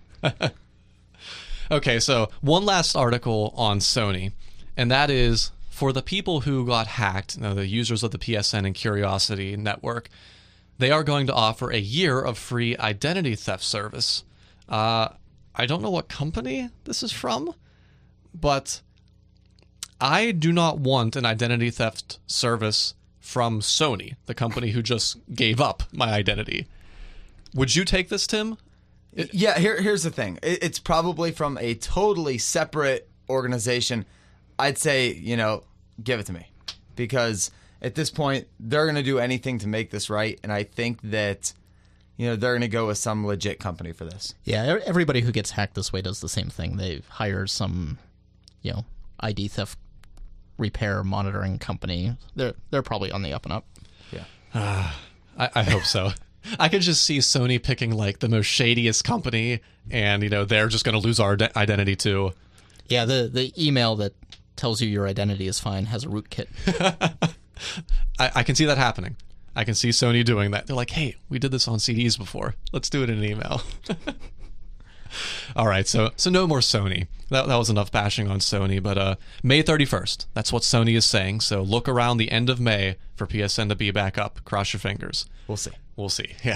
Speaker 1: Okay, so one last article on Sony, and that is for the people who got hacked, you know, the users of the P S N and Curiosity network, they are going to offer a year of free identity theft service. Uh, I don't know what company this is from, but I do not want an identity theft service from Sony, the company who just gave up my identity. Would you take this, Tim?
Speaker 2: Yeah, here, here's the thing. It, it's probably from a totally separate organization. I'd say, you know, give it to me. Because at this point, they're going to do anything to make this right. And I think that, you know, they're going to go with some legit company for this.
Speaker 3: Yeah, e- everybody who gets hacked this way does the same thing. They hire some, you know, I D theft repair monitoring company. They're they're probably on the up and up.
Speaker 2: Yeah.
Speaker 1: I, I hope so. I could just see Sony picking like the most shadiest company, and you know they're just going to lose our de- identity too.
Speaker 3: Yeah, the the email that tells you your identity is fine has a rootkit.
Speaker 1: I, I can see that happening. I can see Sony doing that. They're like, "Hey, we did this on C Ds before. Let's do it in an email." All right, so so no more Sony. That that was enough bashing on Sony. But uh, May thirty-first, that's what Sony is saying. So look around the end of May for P S N to be back up. Cross your fingers.
Speaker 2: We'll see.
Speaker 1: We'll see. Yeah.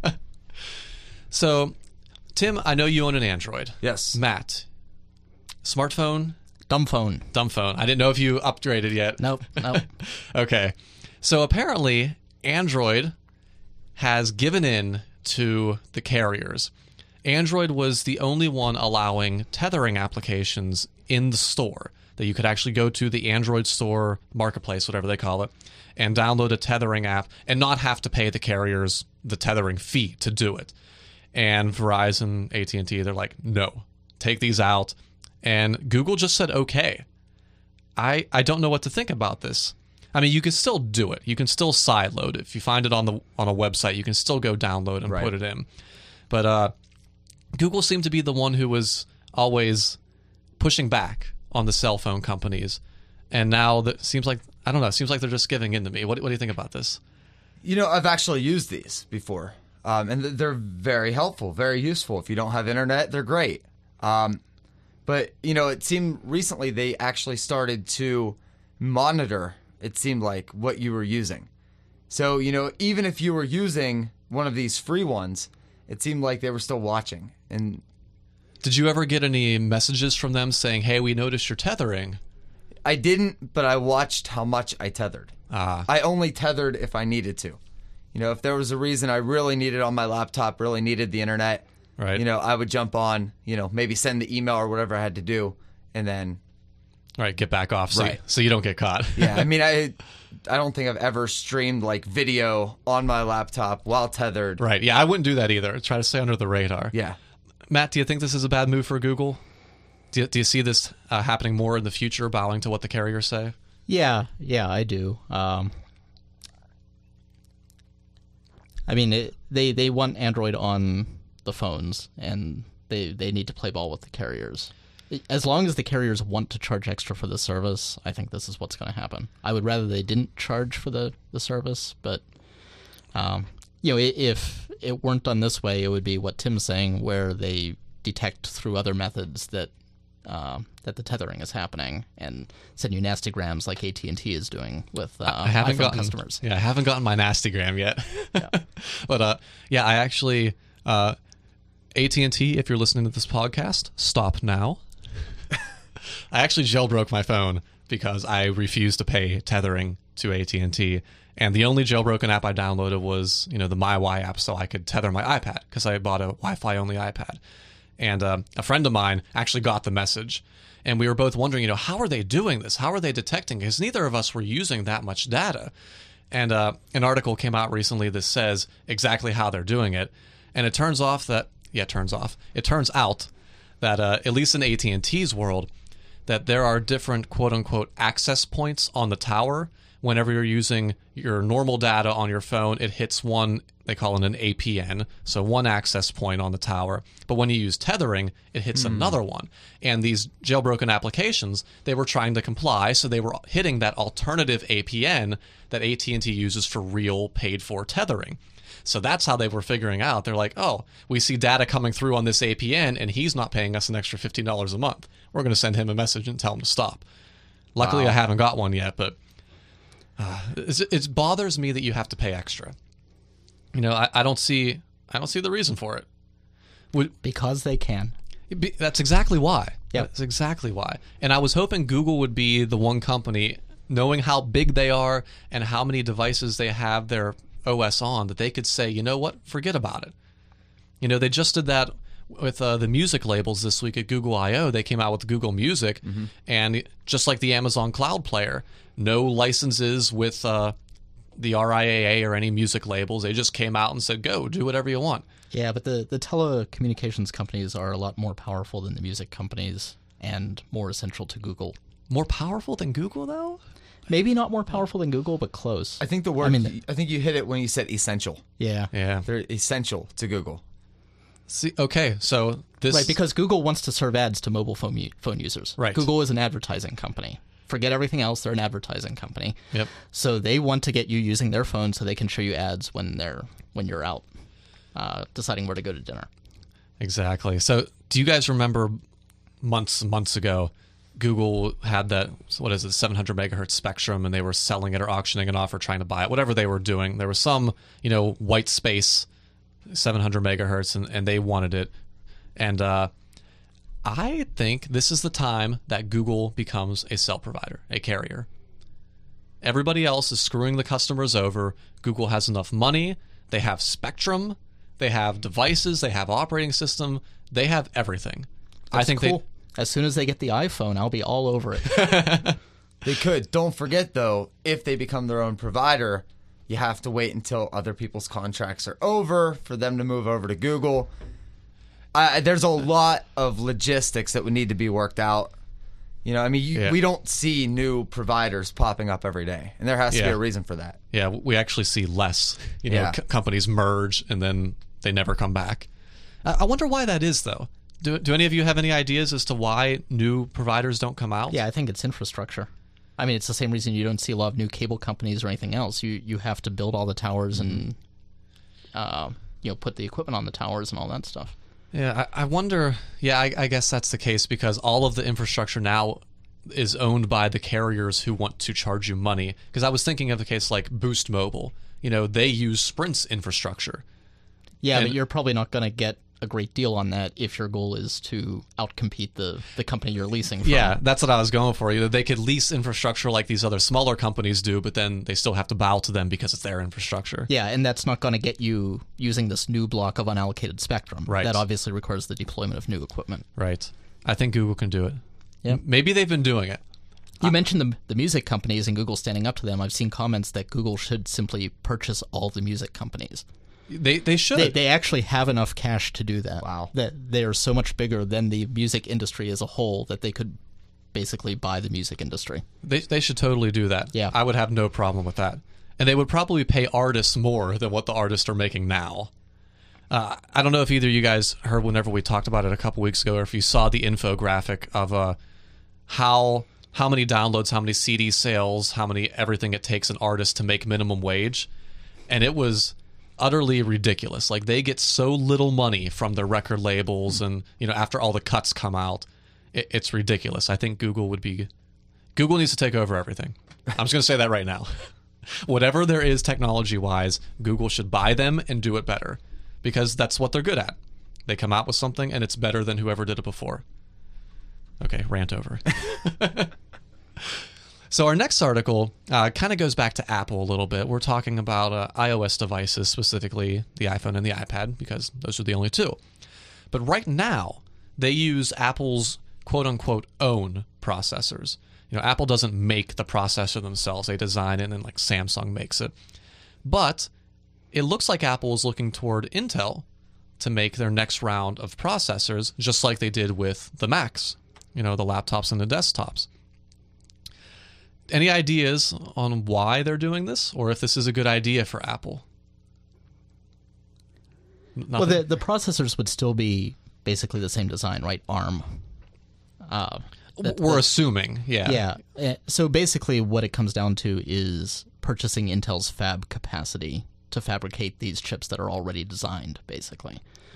Speaker 1: So, Tim, I know you own an Android.
Speaker 2: Yes.
Speaker 1: Matt, smartphone,
Speaker 3: Dumb phone.
Speaker 1: dumb phone. I didn't know if you upgraded yet.
Speaker 3: Nope, nope.
Speaker 1: Okay. So apparently, Android has given in to the carriers. Android was the only one allowing tethering applications in the store, that you could actually go to the Android store, marketplace, whatever they call it, and download a tethering app and not have to pay the carriers the tethering fee to do it. And Verizon, A T and T, they're like, no, take these out. And Google just said, okay. I, I don't know what to think about this. I mean, you can still do it. You can still sideload it. If you find it on the on a website, you can still go download and
Speaker 2: Right.
Speaker 1: put it in. But uh, Google seemed to be the one who was always pushing back on the cell phone companies, and now that seems like I don't know. It seems like they're just giving in to me. What, what do you think about this?
Speaker 2: You know, I've actually used these before, um, and th- they're very helpful, very useful. If you don't have internet, they're great. Um, but, you know, it seemed recently they actually started to monitor, it seemed like, what you were using. So, you know, even if you were using one of these free ones, it seemed like they were still watching. And
Speaker 1: Did you ever get any messages from them saying, "Hey, we noticed you're tethering"?
Speaker 2: I didn't, but I watched how much I tethered.
Speaker 1: Ah,
Speaker 2: I only tethered if I needed to. You know, if there was a reason I really needed on my laptop, really needed the internet,
Speaker 1: right.
Speaker 2: you know, I would jump on, you know, maybe send the email or whatever I had to do, and then,
Speaker 1: Right, get back off so,
Speaker 2: Right.
Speaker 1: you, so you don't get caught.
Speaker 2: yeah, I mean, I I don't think I've ever streamed, like, video on my laptop while tethered.
Speaker 1: Right, yeah, I wouldn't do that either. Try to stay under the radar.
Speaker 2: Yeah.
Speaker 1: Matt, do you think this is a bad move for Google? Do you, do you see this uh, happening more in the future, bowing to what the carriers say?
Speaker 3: Yeah, yeah, I do. Um, I mean, it, they they want Android on the phones, and they they need to play ball with the carriers. As long as the carriers want to charge extra for the service, I think this is what's going to happen. I would rather they didn't charge for the, the service, but um, you know, i- if it weren't done this way, it would be what Tim's saying, where they detect through other methods that um, that the tethering is happening and send you nastygrams like A T and T is doing with uh,
Speaker 1: I haven't
Speaker 3: iPhone
Speaker 1: gotten
Speaker 3: customers.
Speaker 1: Yeah, I haven't gotten my nastygram yet. But uh, yeah, I actually uh, A T and T. If you're listening to this podcast, stop now. I actually jailbroke my phone because I refused to pay tethering to A T and T, and the only jailbroken app I downloaded was you know the MyWi app, so I could tether my iPad because I bought a Wi-Fi only iPad. And uh, a friend of mine actually got the message, and we were both wondering, you know, how are they doing this? How are they detecting? Because neither of us were using that much data. And uh, an article came out recently that says exactly how they're doing it, and it turns off that yeah, it turns off. It turns out that uh, at least in A T and T's world, that there are different quote unquote access points on the tower. Whenever you're using your normal data on your phone, it hits one, they call it an A P N, so one access point on the tower. But when you use tethering, it hits another one. And these jailbroken applications, they were trying to comply, so they were hitting that alternative A P N that A T and T uses for real paid-for tethering. So that's how they were figuring out. They're like, oh, we see data coming through on this A P N, and he's not paying us an extra fifteen dollars a month. We're going to send him a message and tell him to stop. Luckily,
Speaker 2: Wow.
Speaker 1: I haven't got one yet, but uh, it's, it bothers me that you have to pay extra. You know, I, I don't see, I don't see the reason for it. Would,
Speaker 3: Because they can.
Speaker 1: be, that's exactly why.
Speaker 3: Yep.
Speaker 1: That's exactly why. And I was hoping Google would be the one company, knowing how big they are and how many devices they have their O S on, that they could say, you know what, forget about it. You know, they just did that with uh, the music labels this week at Google I O. They came out with Google Music,
Speaker 2: Mm-hmm.
Speaker 1: and just like the Amazon Cloud Player, no licenses with uh, the R I A A or any music labels. They just came out and said, go, do whatever you want.
Speaker 3: Yeah, but the, the telecommunications companies are a lot more powerful than the music companies and more essential to Google.
Speaker 1: More powerful than Google, though?
Speaker 3: Maybe not more powerful than Google, but close.
Speaker 2: I think the word,
Speaker 3: I
Speaker 2: I,
Speaker 3: mean,
Speaker 2: think you hit it when you said essential.
Speaker 3: Yeah.
Speaker 1: Yeah.
Speaker 2: They're essential to Google.
Speaker 1: See, okay, so this...
Speaker 3: Right, because Google wants to serve ads to mobile phone u- phone users.
Speaker 1: Right.
Speaker 3: Google is an advertising company. Forget everything else, they're an advertising company.
Speaker 1: Yep.
Speaker 3: So they want to get you using their phone so they can show you ads when they're when you're out uh, deciding where to go to dinner.
Speaker 1: Exactly. So do you guys remember months and months ago, Google had that, what is it, seven hundred megahertz spectrum, and they were selling it or auctioning it off or trying to buy it, whatever they were doing. There was some, you know, white space, seven hundred megahertz, and, and they wanted it. And uh, I think this is the time that Google becomes a cell provider, a carrier. Everybody else is screwing the customers over. Google has enough money. They have spectrum. They have devices. They have operating system. They have everything. I
Speaker 3: That's
Speaker 1: think
Speaker 3: cool. As soon as they get the iPhone, I'll be all over it.
Speaker 2: They could. Don't forget, though, if they become their own provider, you have to wait until other people's contracts are over for them to move over to Google. Uh, there's a lot of logistics that would need to be worked out. You know, I mean, you,
Speaker 1: Yeah.
Speaker 2: we don't see new providers popping up every day, and there has to be
Speaker 1: Yeah.
Speaker 2: a reason for that.
Speaker 1: Yeah, we actually see less. You know,
Speaker 2: Yeah.
Speaker 1: c- companies merge and then they never come back. I, I wonder why that is, though. Do Do any of you have any ideas as to why new providers don't come out?
Speaker 3: Yeah, I think it's infrastructure. I mean, it's the same reason you don't see a lot of new cable companies or anything else. You you have to build all the towers and uh, you know put the equipment on the towers and all that stuff.
Speaker 1: Yeah, I, I wonder. Yeah, I, I guess that's the case because all of the infrastructure now is owned by the carriers who want to charge you money. Because I was thinking of a case like Boost Mobile. You know, they use Sprint's infrastructure.
Speaker 3: Yeah,
Speaker 1: And-
Speaker 3: but you're probably not going to get a great deal on that if your goal is to outcompete the, the company you're leasing from.
Speaker 1: Yeah, that's what I was going for. You know, they could lease infrastructure like these other smaller companies do, but then they still have to bow to them because it's their infrastructure.
Speaker 3: Yeah, and that's not going to get you using this new block of unallocated spectrum.
Speaker 1: Right.
Speaker 3: That obviously requires the deployment of new equipment.
Speaker 1: Right. I think Google can do it.
Speaker 3: Yeah.
Speaker 1: M- Maybe they've been doing it.
Speaker 3: You mentioned the, the music companies and Google standing up to them. I've seen comments that Google should simply purchase all the music companies.
Speaker 1: They they should.
Speaker 3: They, they actually have enough cash to do that.
Speaker 2: Wow.
Speaker 3: That they are so much bigger than the music industry as a whole that they could basically buy the music industry.
Speaker 1: They they should totally do that.
Speaker 3: Yeah.
Speaker 1: I would have no problem with that. And they would probably pay artists more than what the artists are making now. Uh, I don't know if either of you guys heard whenever we talked about it a couple weeks ago, or if you saw the infographic of uh, how how many downloads, how many C D sales, how many everything it takes an artist to make minimum wage, and it was utterly ridiculous. Like they get so little money from their record labels, and you know after all the cuts come out, it, it's ridiculous. I think Google would be Google needs to take over everything. I'm just going to say that right now. Whatever there is technology-wise, Google should buy them and do it better because that's what they're good at. They come out with something and it's better than whoever did it before. Okay, rant over. So our next article uh, kind of goes back to Apple a little bit. We're talking about uh, iOS devices, specifically the iPhone and the iPad, because those are the only two. But right now, they use Apple's quote-unquote own processors. You know, Apple doesn't make the processor themselves. They design it, and then like Samsung makes it. But it looks like Apple is looking toward Intel to make their next round of processors, just like they did with the Macs, you know, the laptops and the desktops. Any ideas on why they're doing this, or if this is a good idea for Apple? Nothing?
Speaker 3: Well, the the processors would still be basically the same design, right? ARM. Uh, that-
Speaker 1: We're
Speaker 3: that-
Speaker 1: assuming, yeah.
Speaker 3: Yeah. Uh, So basically, what it comes down to is purchasing Intel's fab capacity to fabricate these chips that are already designed, basically.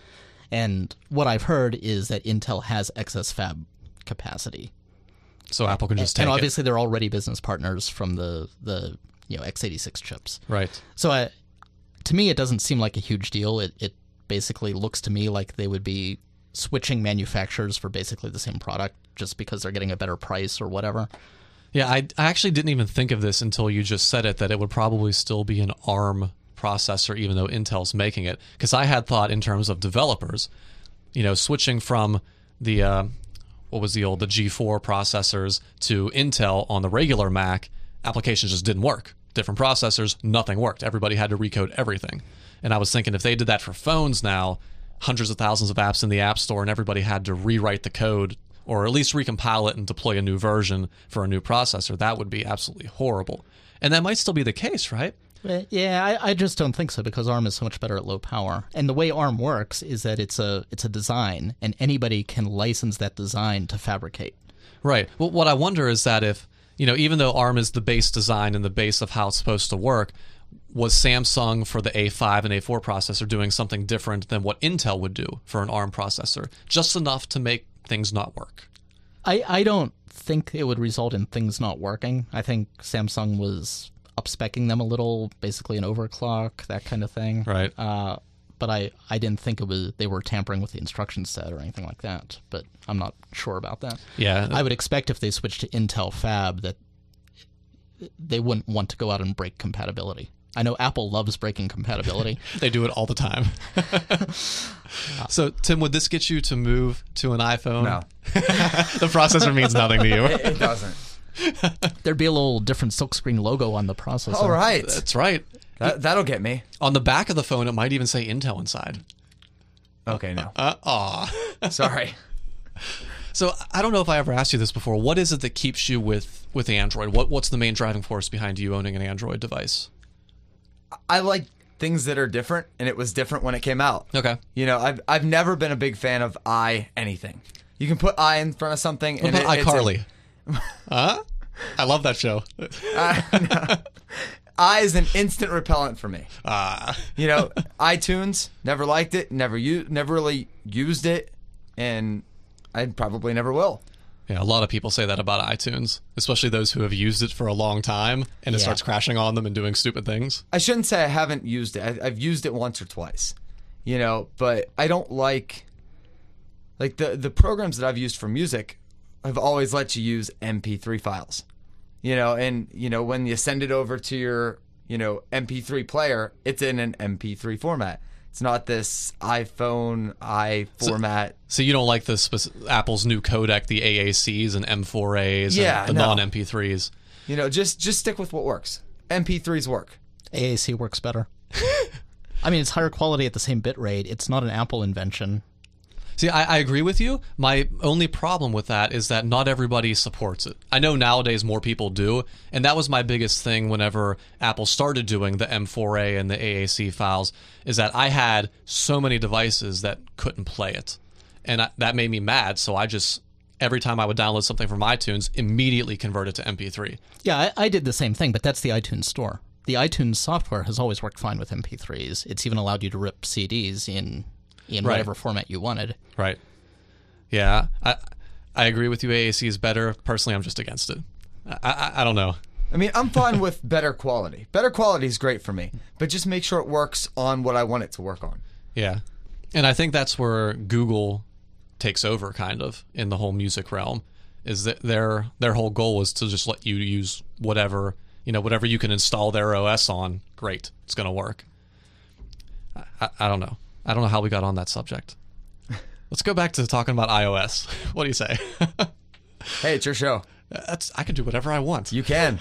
Speaker 3: And what I've heard is that Intel has excess fab capacity.
Speaker 1: So Apple can just take
Speaker 3: and
Speaker 1: it.
Speaker 3: obviously, they're already business partners from the the you know x eighty-six chips.
Speaker 1: Right.
Speaker 3: So I, to me, it doesn't seem like a huge deal. It it basically looks to me like they would be switching manufacturers for basically the same product just because they're getting a better price or whatever.
Speaker 1: Yeah, I, I actually didn't even think of this until you just said it, that it would probably still be an ARM processor even though Intel's making it. Because I had thought in terms of developers, you know, switching from the, uh, what was the old, the G four processors to Intel on the regular Mac, applications just didn't work. Different processors, nothing worked. Everybody had to recode everything. And I was thinking if they did that for phones now, hundreds of thousands of apps in the App Store, and everybody had to rewrite the code or at least recompile it and deploy a new version for a new processor, that would be absolutely horrible. And that might still be the case, right?
Speaker 3: Uh, Yeah, I, I just don't think so because ARM is so much better at low power. And the way ARM works is that it's a it's a design, and anybody can license that design to fabricate.
Speaker 1: Right. Well, what I wonder is that if, you know, even though ARM is the base design and the base of how it's supposed to work, was Samsung for the A five and A four processor doing something different than what Intel would do for an ARM processor? Just enough to make things not work.
Speaker 3: I, I don't think it would result in things not working. I think Samsung was up-speccing them a little, basically an overclock, that kind of thing.
Speaker 1: Right.
Speaker 3: Uh, but I, I didn't think it was they were tampering with the instruction set or anything like that. But I'm not sure about that.
Speaker 1: Yeah.
Speaker 3: I would expect if they switched to Intel Fab that they wouldn't want to go out and break compatibility. I know Apple loves breaking compatibility.
Speaker 1: They do it all the time. So, Tim, would this get you to move to an iPhone?
Speaker 2: No.
Speaker 1: The processor means nothing to you.
Speaker 2: It doesn't.
Speaker 3: There'd be a little different silkscreen logo on the processor.
Speaker 2: All right.
Speaker 1: That's right.
Speaker 2: That, that'll get me.
Speaker 1: On the back of the phone, it might even say Intel inside.
Speaker 2: Okay, no.
Speaker 1: Uh, aw.
Speaker 2: Sorry.
Speaker 1: So I don't know if I ever asked you this before. What is it that keeps you with, with Android? What What's the main driving force behind you owning an Android device?
Speaker 2: I like things that are different, and it was different when it came out.
Speaker 1: Okay.
Speaker 2: You know, I've I've never been a big fan of i anything. You can put i in front of something.
Speaker 1: What
Speaker 2: and
Speaker 1: about
Speaker 2: it, it's a-
Speaker 1: iCarly? Huh? I love that show.
Speaker 2: Uh, no. I is an instant repellent for me.
Speaker 1: Ah.
Speaker 2: You know, iTunes, never liked it, never u- never really used it, and I probably never will.
Speaker 1: Yeah, a lot of people say that about iTunes, especially those who have used it for a long time, and it
Speaker 3: Yeah.
Speaker 1: starts crashing on them and doing stupid things.
Speaker 2: I shouldn't say I haven't used it. I, I've used it once or twice, you know, but I don't like, like the, the programs that I've used for music have always let you use M P three files, you know, and, you know, when you send it over to your, you know, M P three player, it's in an M P three format. It's not this iPhone i format.
Speaker 1: So you don't like the spec- Apple's new codec, the A A Cs and M four As,
Speaker 2: Yeah,
Speaker 1: and the
Speaker 2: no.
Speaker 1: non-M P threes.
Speaker 2: You know, just just stick with what works. M P threes work.
Speaker 3: A A C works better. I mean, it's higher quality at the same bit rate. It's not an Apple invention.
Speaker 1: See, I, I agree with you. My only problem with that is that not everybody supports it. I know nowadays more people do, and that was my biggest thing whenever Apple started doing the M four A and the A A C files, is that I had so many devices that couldn't play it. And I, that made me mad, so I just, every time I would download something from iTunes, immediately convert it to M P three.
Speaker 3: Yeah, I, I did the same thing, but that's the iTunes store. The iTunes software has always worked fine with M P threes. It's even allowed you to rip C Ds in in
Speaker 1: Right.
Speaker 3: whatever format you wanted.
Speaker 1: Right. Yeah, I I agree with you. A A C is better. Personally, I'm just against it. I, I, I don't know.
Speaker 2: I mean, I'm fine with better quality. Better quality is great for me, but just make sure it works on what I want it to work on.
Speaker 1: Yeah. And I think that's where Google takes over, kind of, in the whole music realm, is that their their whole goal is to just let you use whatever, you know, whatever you can install their O S on. Great, it's going to work. I, I, I don't know. I don't know how we got on that subject. Let's go back to talking about iOS. What do you say?
Speaker 2: Hey, it's your show.
Speaker 1: That's I can do whatever I want.
Speaker 2: You can.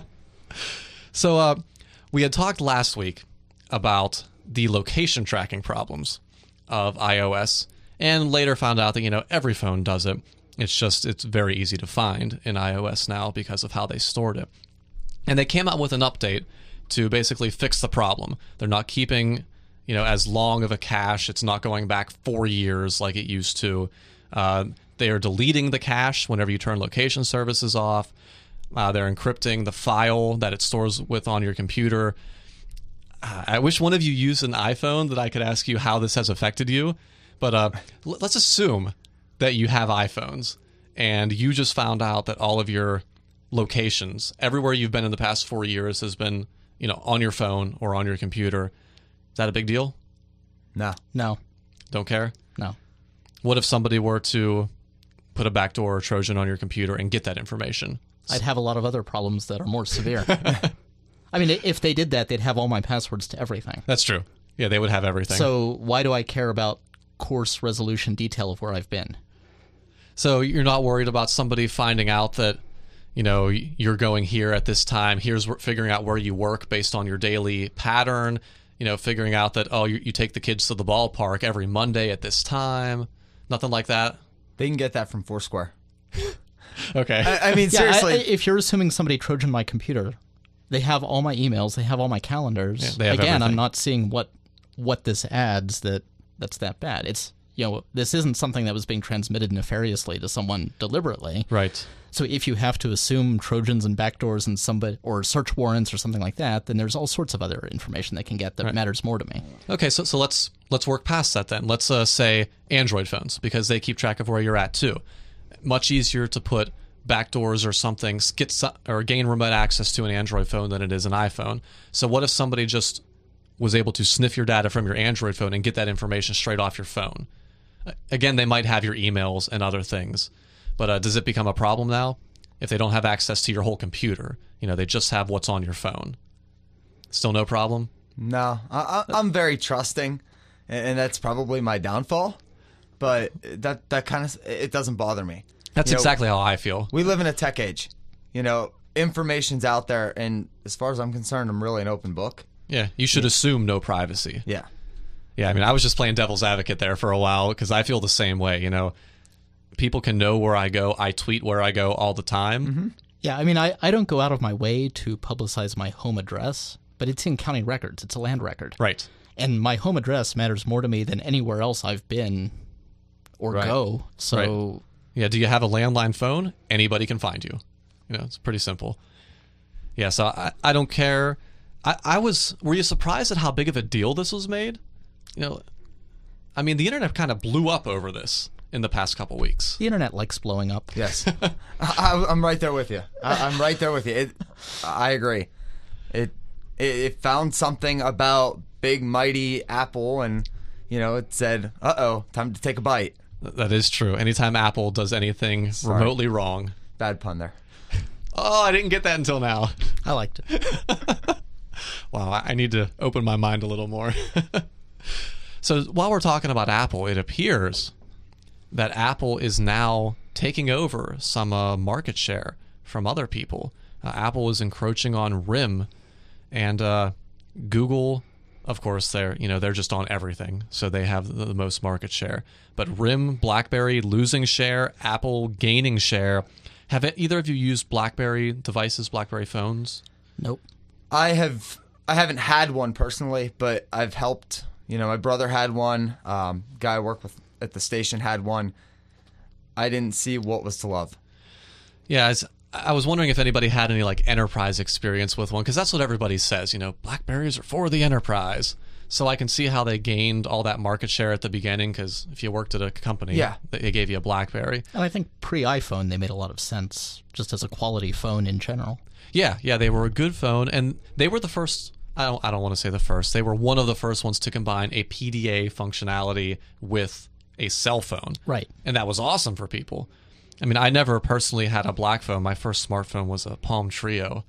Speaker 1: So uh, we had talked last week about the location tracking problems of iOS, and later found out that, you know, every phone does it. It's just, it's very easy to find in iOS now because of how they stored it. And they came out with an update to basically fix the problem. They're not keeping, you know, as long of a cache. It's not going back four years like it used to. Uh, they are deleting the cache whenever you turn location services off. Uh, they're encrypting the file that it stores with on your computer. Uh, I wish one of you used an iPhone that I could ask you how this has affected you. But uh, l- let's assume that you have iPhones and you just found out that all of your locations, everywhere you've been in the past four years, has been, you know, on your phone or on your computer. Is that a big deal?
Speaker 2: No.
Speaker 3: No,
Speaker 1: Don't care?
Speaker 3: no.
Speaker 1: What if somebody were to put a backdoor or Trojan on your computer and get that information?
Speaker 3: I'd have a lot of other problems that are more severe. I mean, if they did that, they'd have all my passwords to everything.
Speaker 1: That's true. Yeah, they would have everything.
Speaker 3: So why do I care about coarse resolution detail of where I've been?
Speaker 1: So you're not worried about somebody finding out that, you know, you're going here at this time. Here's where, figuring out where you work based on your daily pattern. You know, figuring out that, oh, you, you take the kids to the ballpark every Monday at this time. Nothing like that.
Speaker 2: They can get that from Foursquare.
Speaker 1: Okay.
Speaker 2: I, I mean,
Speaker 3: Yeah,
Speaker 2: seriously.
Speaker 3: I, I, if you're assuming somebody Trojan my computer, they have all my emails, they have all my calendars.
Speaker 1: Yeah, they have
Speaker 3: Again,
Speaker 1: everything.
Speaker 3: I'm not seeing what what this adds that that's that bad. It's, you know, this isn't something that was being transmitted nefariously to someone deliberately.
Speaker 1: Right.
Speaker 3: So if you have to assume Trojans and backdoors and somebody or search warrants or something like that, then there's all sorts of other information they can get that
Speaker 1: Right.
Speaker 3: matters more to me.
Speaker 1: Okay, so so let's let's work past that then. Let's uh, say Android phones, because they keep track of where you're at too. Much easier to put backdoors or something, get so- or gain remote access to an Android phone than it is an iPhone. So what if somebody just was able to sniff your data from your Android phone and get that information straight off your phone? Uh, Again, they might have your emails and other things, but uh, does it become a problem now if they don't have access to your whole computer? You know, they just have what's on your phone. Still no problem?
Speaker 2: No, I, I, I'm very trusting, and, and that's probably my downfall. But that that kind of it doesn't bother me.
Speaker 1: That's
Speaker 2: You know,
Speaker 1: exactly how I feel.
Speaker 2: We live in a tech age. You know, information's out there, and as far as I'm concerned, I'm really an open book.
Speaker 1: Yeah, you should assume no privacy.
Speaker 2: Yeah.
Speaker 1: Yeah, I mean, I was just playing devil's advocate there for a while because I feel the same way. You know, people can know where I go. I tweet where I go all the time.
Speaker 2: Mm-hmm.
Speaker 3: Yeah, I mean, I, I don't go out of my way to publicize my home address, but it's in county records. It's a land record.
Speaker 1: Right.
Speaker 3: And my home address matters more to me than anywhere else I've been or
Speaker 2: Right.
Speaker 3: go. So,
Speaker 1: Right. Yeah, do you have a landline phone? Anybody can find you. You know, it's pretty simple. Yeah, so I, I don't care. I, I was, were you surprised at how big of a deal this was made? You know, I mean, the internet kind of blew up over this in the past couple weeks.
Speaker 3: the internet likes blowing up.
Speaker 2: Yes, I, I'm right there with you. I, I'm right there with you. It, I agree. It, it it found something about big mighty Apple, and you know, it said, "Uh oh, time to take a bite."
Speaker 1: Th- That is true. Anytime Apple does anything
Speaker 2: Sorry.
Speaker 1: remotely wrong.
Speaker 2: Bad pun there.
Speaker 1: Oh, I didn't get that until now.
Speaker 3: I liked it.
Speaker 1: Wow, I I need to open my mind a little more. So while we're talking about Apple, it appears that Apple is now taking over some uh, market share from other people. Uh, Apple is encroaching on RIM, and uh, Google, of course, they're you know they're just on everything, so they have the, the most market share. But RIM, BlackBerry losing share, Apple gaining share. Have it, either of you used BlackBerry devices, BlackBerry phones?
Speaker 3: Nope.
Speaker 2: I have I haven't had one personally, but I've helped. You know, my brother had one. Um, guy I work with at the station had one. I didn't see what was to love.
Speaker 1: Yeah, it's, I was wondering if anybody had any like enterprise experience with one, because that's what everybody says. You know, BlackBerries are for the enterprise. So I can see how they gained all that market share at the beginning, because if you worked at a company,
Speaker 2: Yeah.
Speaker 1: they gave you a BlackBerry.
Speaker 3: And I think pre-iPhone, they made a lot of sense just as a quality phone in general.
Speaker 1: Yeah, yeah, they were a good phone, and they were the first. I don't, I don't want to say the first. They were one of the first ones to combine a P D A functionality with a cell phone.
Speaker 3: Right.
Speaker 1: And that was awesome for people. I mean, I never personally had a black phone. My first smartphone was a Palm Trio.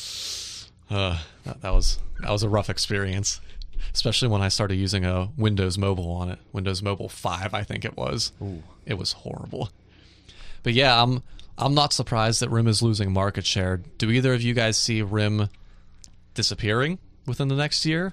Speaker 1: Uh, that, that was that was a rough experience, especially when I started using a Windows Mobile on it. Windows Mobile five, I think it was.
Speaker 2: Ooh.
Speaker 1: It was horrible. But yeah, I'm I'm not surprised that RIM is losing market share. Do either of you guys see RIM disappearing within the next year?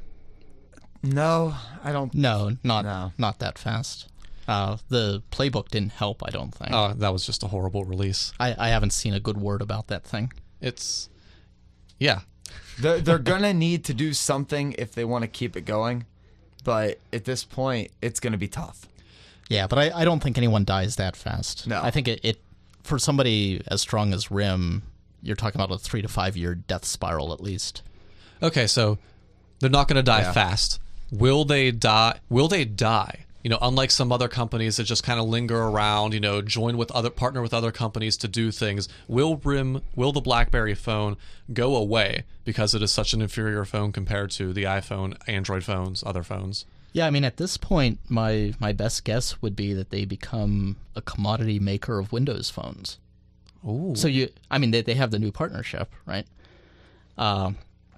Speaker 2: No, I don't.
Speaker 3: No, not
Speaker 2: No.
Speaker 3: not that fast. Uh, the playbook didn't help, I don't think.
Speaker 1: Oh, that was just a horrible release.
Speaker 3: I, I haven't seen a good word about that thing.
Speaker 1: It's, yeah.
Speaker 2: They're, they're gonna need to do something if they want to keep it going, but at this point, it's gonna be tough.
Speaker 3: Yeah, but I, I don't think anyone dies that fast.
Speaker 2: No.
Speaker 3: I think it, it for somebody as strong as RIM, you're talking about a three to five year death spiral at least.
Speaker 1: Okay, so they're not going to die
Speaker 2: Yeah.
Speaker 1: fast. Will they die? Will they die? You know, unlike some other companies that just kind of linger around, you know, join with other, partner with other companies to do things. Will RIM, will the BlackBerry phone go away because it is such an inferior phone compared to the iPhone, Android phones, other phones?
Speaker 3: Yeah, I mean, at this point, my, my best guess would be that they become a commodity maker of Windows phones.
Speaker 1: Ooh.
Speaker 3: So you, I mean, they they have the new partnership, right? Um.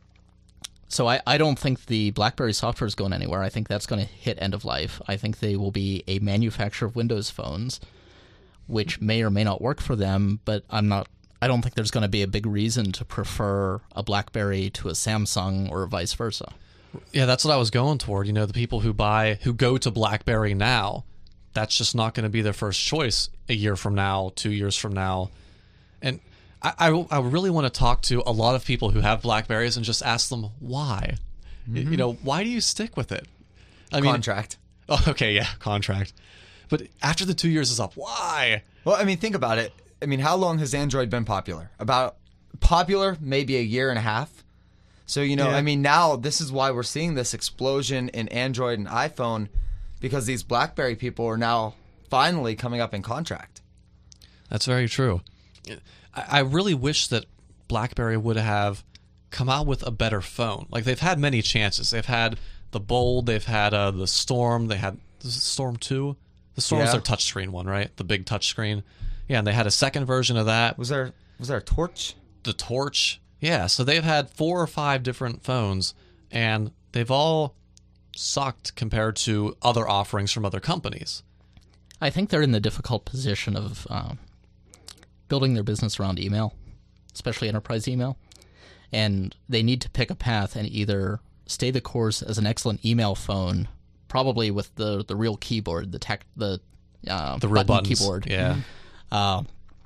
Speaker 3: So I, I don't think the BlackBerry software is going anywhere. I think that's going to hit end of life. I think they will be a manufacturer of Windows phones, which may or may not work for them. But I'm not. I don't think there's going to be a big reason to prefer a BlackBerry to a Samsung or vice versa.
Speaker 1: Yeah, that's what I was going toward. You know, the people who buy, who go to BlackBerry now, that's just not going to be their first choice a year from now, two years from now. And I, I, I really want to talk to a lot of people who have BlackBerries and just ask them why. Y- You know, why do you stick with it? I mean,
Speaker 2: Contract.
Speaker 1: oh, okay, yeah, contract. But after the two years is up, why?
Speaker 2: Well, I mean, think about it. I mean, how long has Android been popular? About popular, maybe a year and a half. So, you know,
Speaker 1: Yeah.
Speaker 2: I mean, now this is why we're seeing this explosion in Android and iPhone, because these BlackBerry people are now finally coming up in contract.
Speaker 1: That's very true. I, I really wish that BlackBerry would have come out with a better phone. Like, they've had many chances. They've had the Bold, they've had uh, the Storm, they had is it Storm two. The Storm was
Speaker 2: Yeah.
Speaker 1: their touchscreen one, right? The big touchscreen. Yeah, and they had a second version of that.
Speaker 2: Was there was there a Torch?
Speaker 1: The Torch. Yeah, so they've had four or five different phones, and they've all sucked compared to other offerings from other companies.
Speaker 3: I think they're in the difficult position of um, building their business around email, especially enterprise email. And they need to pick a path and either stay the course as an excellent email phone, probably with the, the real keyboard, the tech, the uh,
Speaker 1: The real
Speaker 3: button
Speaker 1: buttons.
Speaker 3: keyboard.
Speaker 1: Yeah.
Speaker 3: Uh,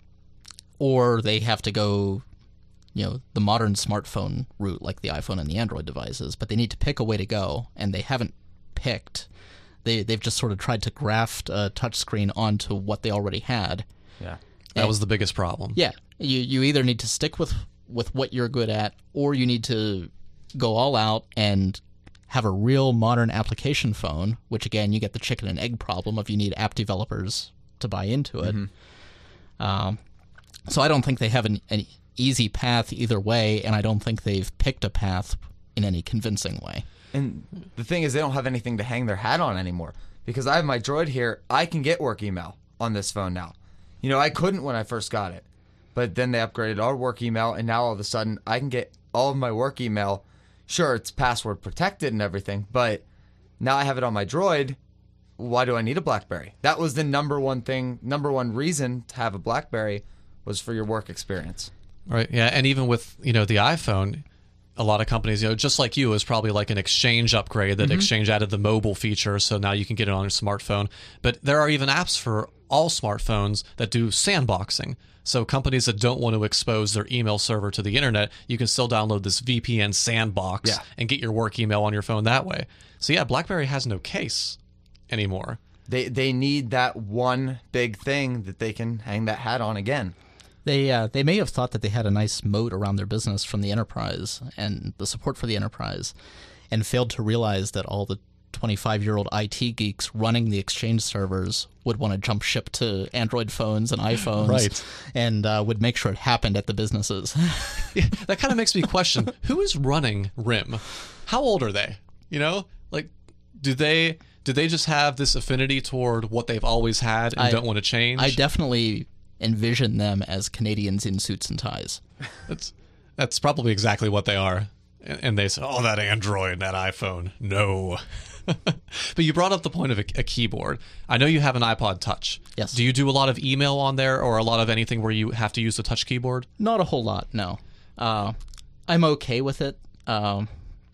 Speaker 3: or they have to go, you know, the modern smartphone route like the iPhone and the Android devices, but they need to pick a way to go, and they haven't picked. They, they've just sort of tried to graft a touchscreen onto what they already had.
Speaker 2: Yeah.
Speaker 1: That was the biggest problem.
Speaker 3: Yeah, you you either need to stick with, with what you're good at, or you need to go all out and have a real modern application phone, which again, you get the chicken and egg problem of you need app developers to buy into it. Mm-hmm. Um, so I don't think they have an, an easy path either way, and I don't think they've picked a path in any convincing way.
Speaker 2: And the thing is, they don't have anything to hang their hat on anymore. Because I have my Droid here, I can get work email on this phone now. You know, I couldn't when I first got it. But then they upgraded our work email, and now all of a sudden, I can get all of my work email. Sure, it's password protected and everything, but now I have it on my Droid. Why do I need a BlackBerry? That was the number one thing, number one reason to have a BlackBerry was for your work experience.
Speaker 1: Right. Yeah. And even with, you know, the iPhone, a lot of companies, you know, just like you, is probably like an Exchange upgrade that mm-hmm. Exchange added the mobile feature, so now you can get it on your smartphone. But there are even apps for all smartphones that do sandboxing. So companies that don't want to expose their email server to the internet, you can still download this V P N sandbox
Speaker 2: yeah.
Speaker 1: and get your work email on your phone that way. So yeah, BlackBerry has no case anymore.
Speaker 2: They they need that one big thing that they can hang that hat on again.
Speaker 3: They uh, they may have thought that they had a nice moat around their business from the enterprise and the support for the enterprise, and failed to realize that all the twenty-five-year-old I T geeks running the Exchange servers would want to jump ship to Android phones and iPhones,
Speaker 1: right.
Speaker 3: and uh, would make sure it happened at the businesses.
Speaker 1: Yeah, that kind of makes me question, who is running R I M? How old are they? You know, like, do they do they just have this affinity toward what they've always had and
Speaker 3: I,
Speaker 1: don't want to change?
Speaker 3: I definitely envision them as Canadians in suits and ties.
Speaker 1: That's that's probably exactly what they are. And they say, oh, that Android, that iPhone, no. But you brought up the point of a, a keyboard. I know you have an iPod Touch.
Speaker 3: Yes.
Speaker 1: Do you do a lot of email on there or a lot of anything where you have to use the touch keyboard?
Speaker 3: Not a whole lot, no. Uh, I'm okay with it. Um,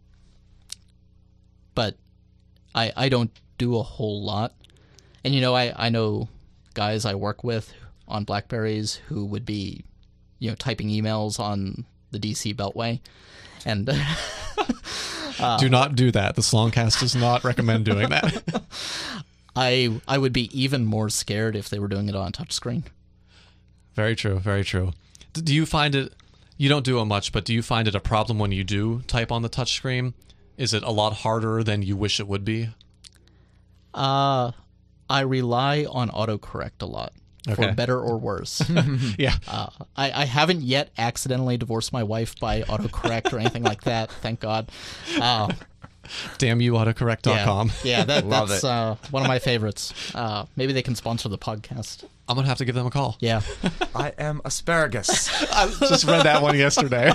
Speaker 3: but I I don't do a whole lot. And, you know, I, I know guys I work with on BlackBerries who would be, you know, typing emails on the D C Beltway. And
Speaker 1: uh, do not do that. The Slongcast does not recommend doing that.
Speaker 3: I I would be even more scared if they were doing it on a touchscreen.
Speaker 1: Very true. Very true. Do you find it? You don't do it much, but do you find it a problem when you do type on the touchscreen? Is it a lot harder than you wish it would be?
Speaker 3: Uh, I rely on autocorrect a lot.
Speaker 1: Okay.
Speaker 3: For better or worse.
Speaker 1: Yeah.
Speaker 3: Uh, I, I haven't yet accidentally divorced my wife by autocorrect or anything like that, thank God. Uh,
Speaker 1: Damn you, autocorrect dot com.
Speaker 3: Yeah, yeah that,
Speaker 2: Love
Speaker 3: that's
Speaker 2: it.
Speaker 3: uh, one of my favorites. Uh, maybe they can sponsor the podcast.
Speaker 1: I'm going to have to give them a call.
Speaker 3: Yeah.
Speaker 2: I am asparagus.
Speaker 1: I just read that one yesterday.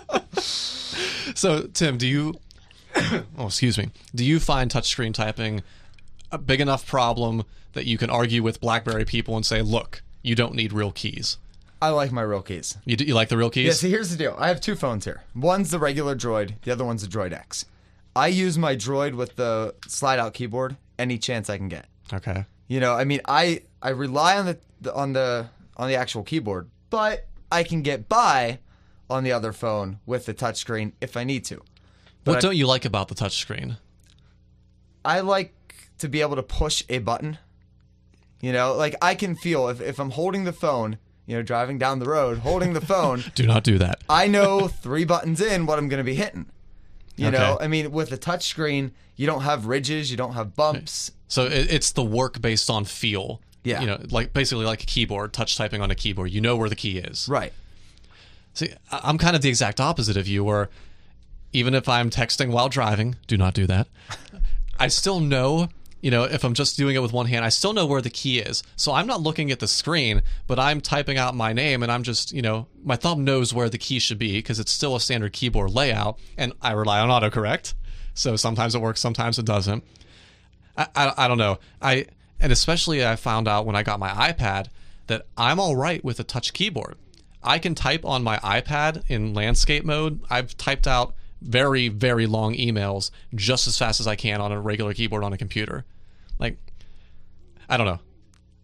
Speaker 1: So, Tim, do you... Oh, excuse me. Do you find touchscreen typing a big enough problem that you can argue with BlackBerry people and say, look, you don't need real keys?
Speaker 2: I like my real keys.
Speaker 1: You, do, you like the real keys?
Speaker 2: Yeah, see, here's the deal. I have two phones here. One's the regular Droid. The other one's the Droid X. I use my Droid with the slide-out keyboard any chance I can get.
Speaker 1: Okay.
Speaker 2: You know, I mean, I, I rely on the, the on the on the actual keyboard, but I can get by on the other phone with the touchscreen if I need to. But
Speaker 1: What
Speaker 2: I,
Speaker 1: don't you like about the touchscreen?
Speaker 2: I like to be able to push a button. You know, like I can feel if, if I'm holding the phone, you know, driving down the road, holding the phone.
Speaker 1: Do not do that.
Speaker 2: I know three buttons in what I'm going to be hitting. You
Speaker 1: Okay.
Speaker 2: know, I mean, with a touch screen, you don't have ridges, you don't have bumps.
Speaker 1: So it, it's the work based on feel.
Speaker 2: Yeah.
Speaker 1: You know, like basically like a keyboard, touch typing on a keyboard. You know where the key is.
Speaker 2: Right.
Speaker 1: See, I- I'm kind of the exact opposite of you, where even if I'm texting while driving, do not do that. I still know, you know, if I'm just doing it with one hand, I still know where the key is. So I'm not looking at the screen, but I'm typing out my name and I'm just, you know, my thumb knows where the key should be because it's still a standard keyboard layout and I rely on autocorrect. So sometimes it works, sometimes it doesn't. I, I, I don't know. I and especially I found out when I got my iPad that I'm all right with a touch keyboard. I can type on my iPad in landscape mode. I've typed out very, very long emails just as fast as I can on a regular keyboard on a computer. Like, I don't know.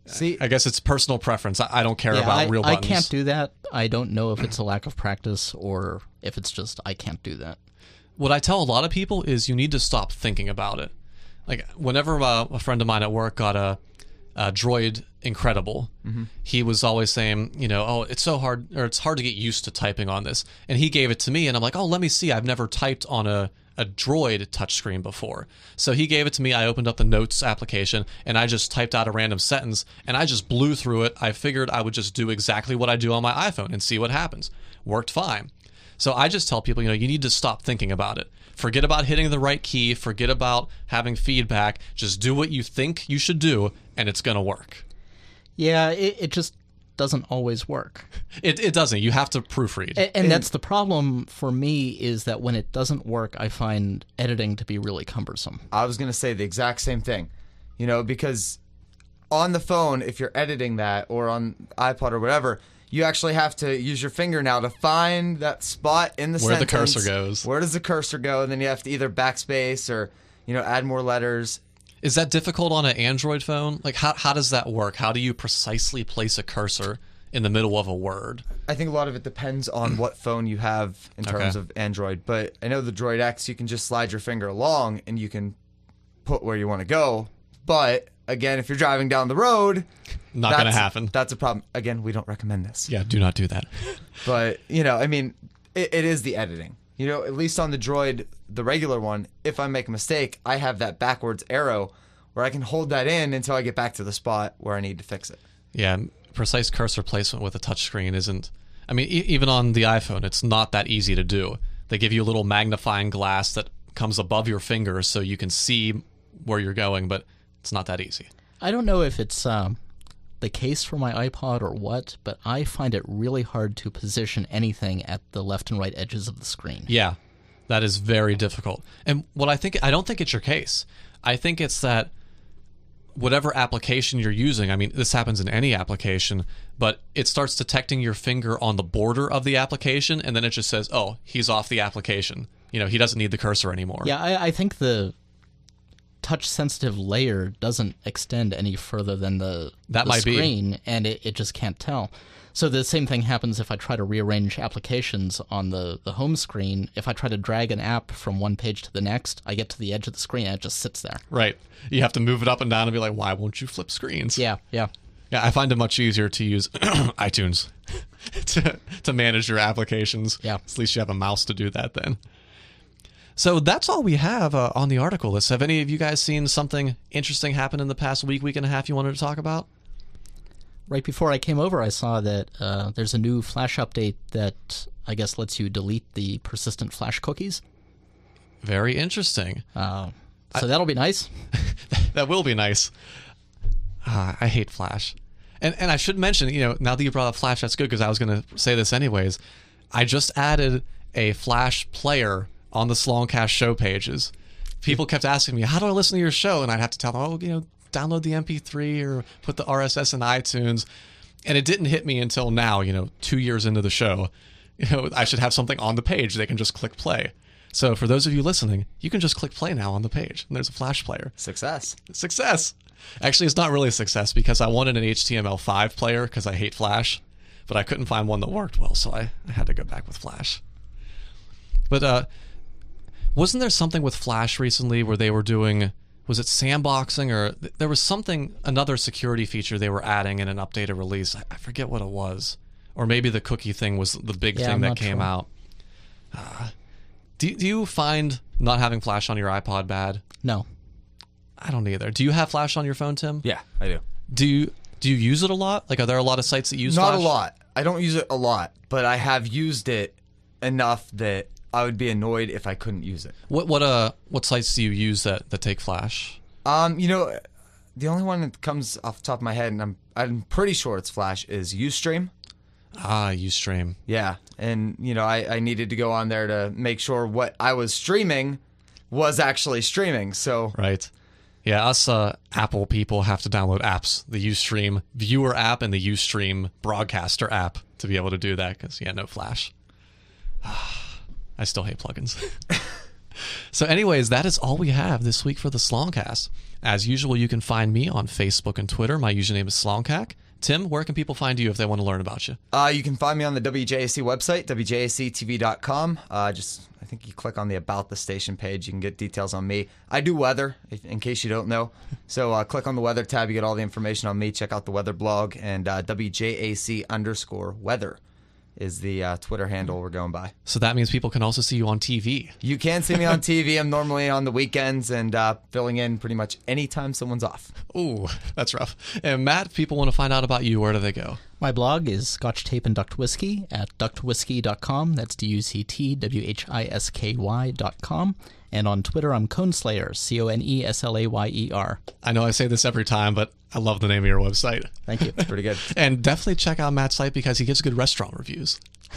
Speaker 2: See,
Speaker 1: I guess it's personal preference. I, I don't care
Speaker 3: Yeah,
Speaker 1: about
Speaker 3: I,
Speaker 1: real
Speaker 3: I
Speaker 1: buttons.
Speaker 3: can't do that. I don't know if it's a lack of practice or if it's just I can't do that.
Speaker 1: What I tell a lot of people is you need to stop thinking about it. Like whenever uh, a friend of mine at work got a, a Droid Incredible, mm-hmm. he was always saying, you know, oh, it's so hard, or it's hard to get used to typing on this. And he gave it to me, and I'm like, oh, let me see. I've never typed on a, a Droid touchscreen before. So he gave it to me. I opened up the Notes application, and I just typed out a random sentence, and I just blew through it. I figured I would just do exactly what I do on my iPhone and see what happens. Worked fine. So I just tell people, you know, you need to stop thinking about it. Forget about hitting the right key. Forget about having feedback. Just do what you think you should do, and it's going to work.
Speaker 3: Yeah, it, it just doesn't always work.
Speaker 1: It it doesn't. You have to proofread.
Speaker 3: And, and that's the problem for me, is that when it doesn't work, I find editing to be really cumbersome.
Speaker 2: I was going to say the exact same thing, you know, because on the phone, if you're editing that, or on iPod or whatever, you actually have to use your finger now to find that spot in the
Speaker 1: Where the
Speaker 2: sentence.
Speaker 1: cursor goes.
Speaker 2: Where does the cursor go? And then you have to either backspace or, you know, add more letters.
Speaker 1: Is that difficult on an Android phone? Like, how how does that work? How do you precisely place a cursor in the middle of a word?
Speaker 2: I think a lot of it depends on what phone you have in terms
Speaker 1: Okay.
Speaker 2: of Android. But I know the Droid X, you can just slide your finger along and you can put where you want to go. But again, if you're driving down the road,
Speaker 1: Not going to
Speaker 2: that's-
Speaker 1: happen.
Speaker 2: That's a problem. Again, we don't recommend this.
Speaker 1: Yeah, do not do that.
Speaker 2: But, you know, I mean, it, it is the editing. You know, at least on the Droid, the regular one, if I make a mistake, I have that backwards arrow where I can hold that in until I get back to the spot where I need to fix it.
Speaker 1: Yeah, precise cursor placement with a touchscreen isn't... I mean, e- even on the iPhone, it's not that easy to do. They give you a little magnifying glass that comes above your finger so you can see where you're going, but it's not that easy.
Speaker 3: I don't know if it's um, the case for my iPod or what, but I find it really hard to position anything at the left and right edges of the screen.
Speaker 1: Yeah, that is very difficult. And what I think, I don't think it's your case. I think it's that whatever application you're using, I mean, this happens in any application, but it starts detecting your finger on the border of the application, and then it just says, oh, he's off the application. You know, he doesn't need the cursor anymore.
Speaker 3: Yeah, I, I think the touch-sensitive layer doesn't extend any further than the,
Speaker 1: That
Speaker 3: the
Speaker 1: might be.
Speaker 3: screen, and it, it just can't tell. So the same thing happens if I try to rearrange applications on the, the home screen. If I try to drag an app from one page to the next, I get to the edge of the screen and it just sits there.
Speaker 1: Right. You have to move it up and down and be like, why won't you flip screens?
Speaker 3: Yeah, yeah.
Speaker 1: Yeah, I find it much easier to use iTunes to, to manage your applications.
Speaker 3: Yeah.
Speaker 1: At least you have a mouse to do that then. So that's all we have uh, on the article list. Have any of you guys seen something interesting happen in the past week, week and a half you wanted to talk about?
Speaker 3: Right before I came over, I saw that uh, there's a new Flash update that I guess lets you delete the persistent Flash cookies.
Speaker 1: Very interesting.
Speaker 3: Uh, so that'll be nice.
Speaker 1: That will be nice. Ah, I hate Flash. And and I should mention, you know, now that you brought up Flash, that's good because I was going to say this anyways. I just added a Flash player on the Slongcast show pages. People kept asking me, how do I listen to your show? And I'd have to tell them, oh, you know, download the M P three or put the R S S in iTunes. And it didn't hit me until now, you know, two years into the show. You know, I should have something on the page. They can just click play. So for those of you listening, you can just click play now on the page. And there's a Flash player.
Speaker 2: Success.
Speaker 1: Success. Actually, it's not really a success because I wanted an H T M L five player because I hate Flash, but I couldn't find one that worked well, so I, I had to go back with Flash. But uh, wasn't there something with Flash recently where they were doing, was it sandboxing, or th- there was something, another security feature they were adding in an updated release? I, I forget what it was. Or maybe the cookie thing was the big
Speaker 3: Yeah,
Speaker 1: thing
Speaker 3: I'm
Speaker 1: that
Speaker 3: not
Speaker 1: came
Speaker 3: sure.
Speaker 1: out. Uh, do, do you find not having Flash on your iPod bad?
Speaker 3: No.
Speaker 1: I don't either. Do you have Flash on your phone, Tim?
Speaker 2: Yeah, I do.
Speaker 1: Do you do you use it a lot? Like, are there a lot of sites that use
Speaker 2: Not
Speaker 1: Flash?
Speaker 2: a lot. I don't use it a lot, but I have used it enough that I would be annoyed if I couldn't use it.
Speaker 1: What what uh what sites do you use that, that take Flash?
Speaker 2: Um, you know, the only one that comes off the top of my head, and I'm I'm pretty sure it's Flash, is Ustream.
Speaker 1: Ah, Ustream.
Speaker 2: Yeah, and you know, I, I needed to go on there to make sure what I was streaming was actually streaming. So
Speaker 1: Right. Yeah, us uh, Apple people have to download apps, the Ustream viewer app and the Ustream broadcaster app to be able to do that because, yeah, no Flash. I still hate plugins. So anyways, that is all we have this week for the Slongcast. As usual, you can find me on Facebook and Twitter. My username is Slongcac. Tim, where can people find you if they want to learn about you?
Speaker 2: Uh, you can find me on the W J A C website, W J A C T V dot com. Uh, just, I think you click on the About the Station page. You can get details on me. I do weather, if- in case you don't know. So uh, click on the weather tab. You get all the information on me. Check out the weather blog. And uh, W J A C underscore weather is the uh, Twitter handle we're going by.
Speaker 1: So that means people can also see you on T V.
Speaker 2: You can see me on T V. I'm normally on the weekends and uh, filling in pretty much anytime someone's off.
Speaker 1: Ooh, that's rough. And Matt, if people want to find out about you, where do they go?
Speaker 3: My blog is Scotch Tape and Duct Whiskey at duct whiskey dot com. That's D U C T W H I S K Y dot com. And on Twitter, I'm Coneslayer, C O N E S L A Y E R.
Speaker 1: I know I say this every time, but I love the name of your website.
Speaker 3: Thank you.
Speaker 2: Pretty good.
Speaker 1: And definitely check out Matt's site because he gives good restaurant reviews.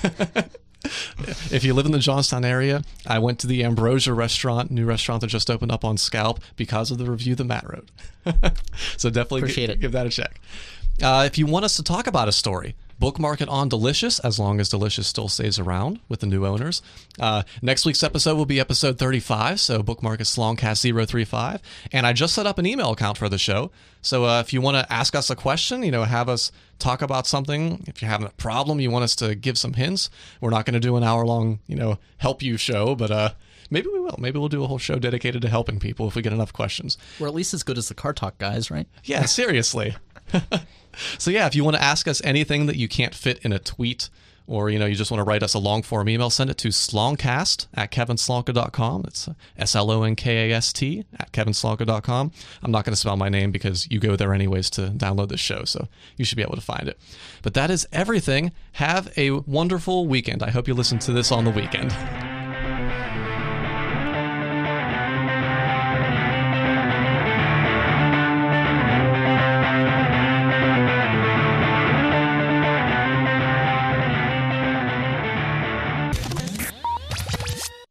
Speaker 1: If you live in the Johnstown area, I went to the Ambrosia restaurant, new restaurant that just opened up on Scalp, because of the review that Matt wrote. So definitely
Speaker 3: Appreciate
Speaker 1: gi-
Speaker 3: it.
Speaker 1: give that a check. Uh, if you want us to talk about a story, bookmark it on Delicious, as long as Delicious still stays around with the new owners. Uh, next week's episode will be episode thirty-five, so bookmark it Slongcast zero three five. And I just set up an email account for the show. So uh, if you want to ask us a question, you know, have us talk about something, if you're having a problem, you want us to give some hints, we're not going to do an hour-long, you know, help you show, but uh, maybe we will. Maybe we'll do a whole show dedicated to helping people if we get enough questions.
Speaker 3: We're at least as good as the Car Talk guys, right?
Speaker 1: Yeah, seriously. So yeah, if you want to ask us anything that you can't fit in a tweet, or you know you just want to write us a long form email, send it to slongcast at kevin slonka dot com. It's S L O N K A S T at kevin slonka dot com. I'm not going to spell my name because you go there anyways to download this show, so you should be able to find it. But that is everything. Have a wonderful weekend. I hope you listen to this on the weekend.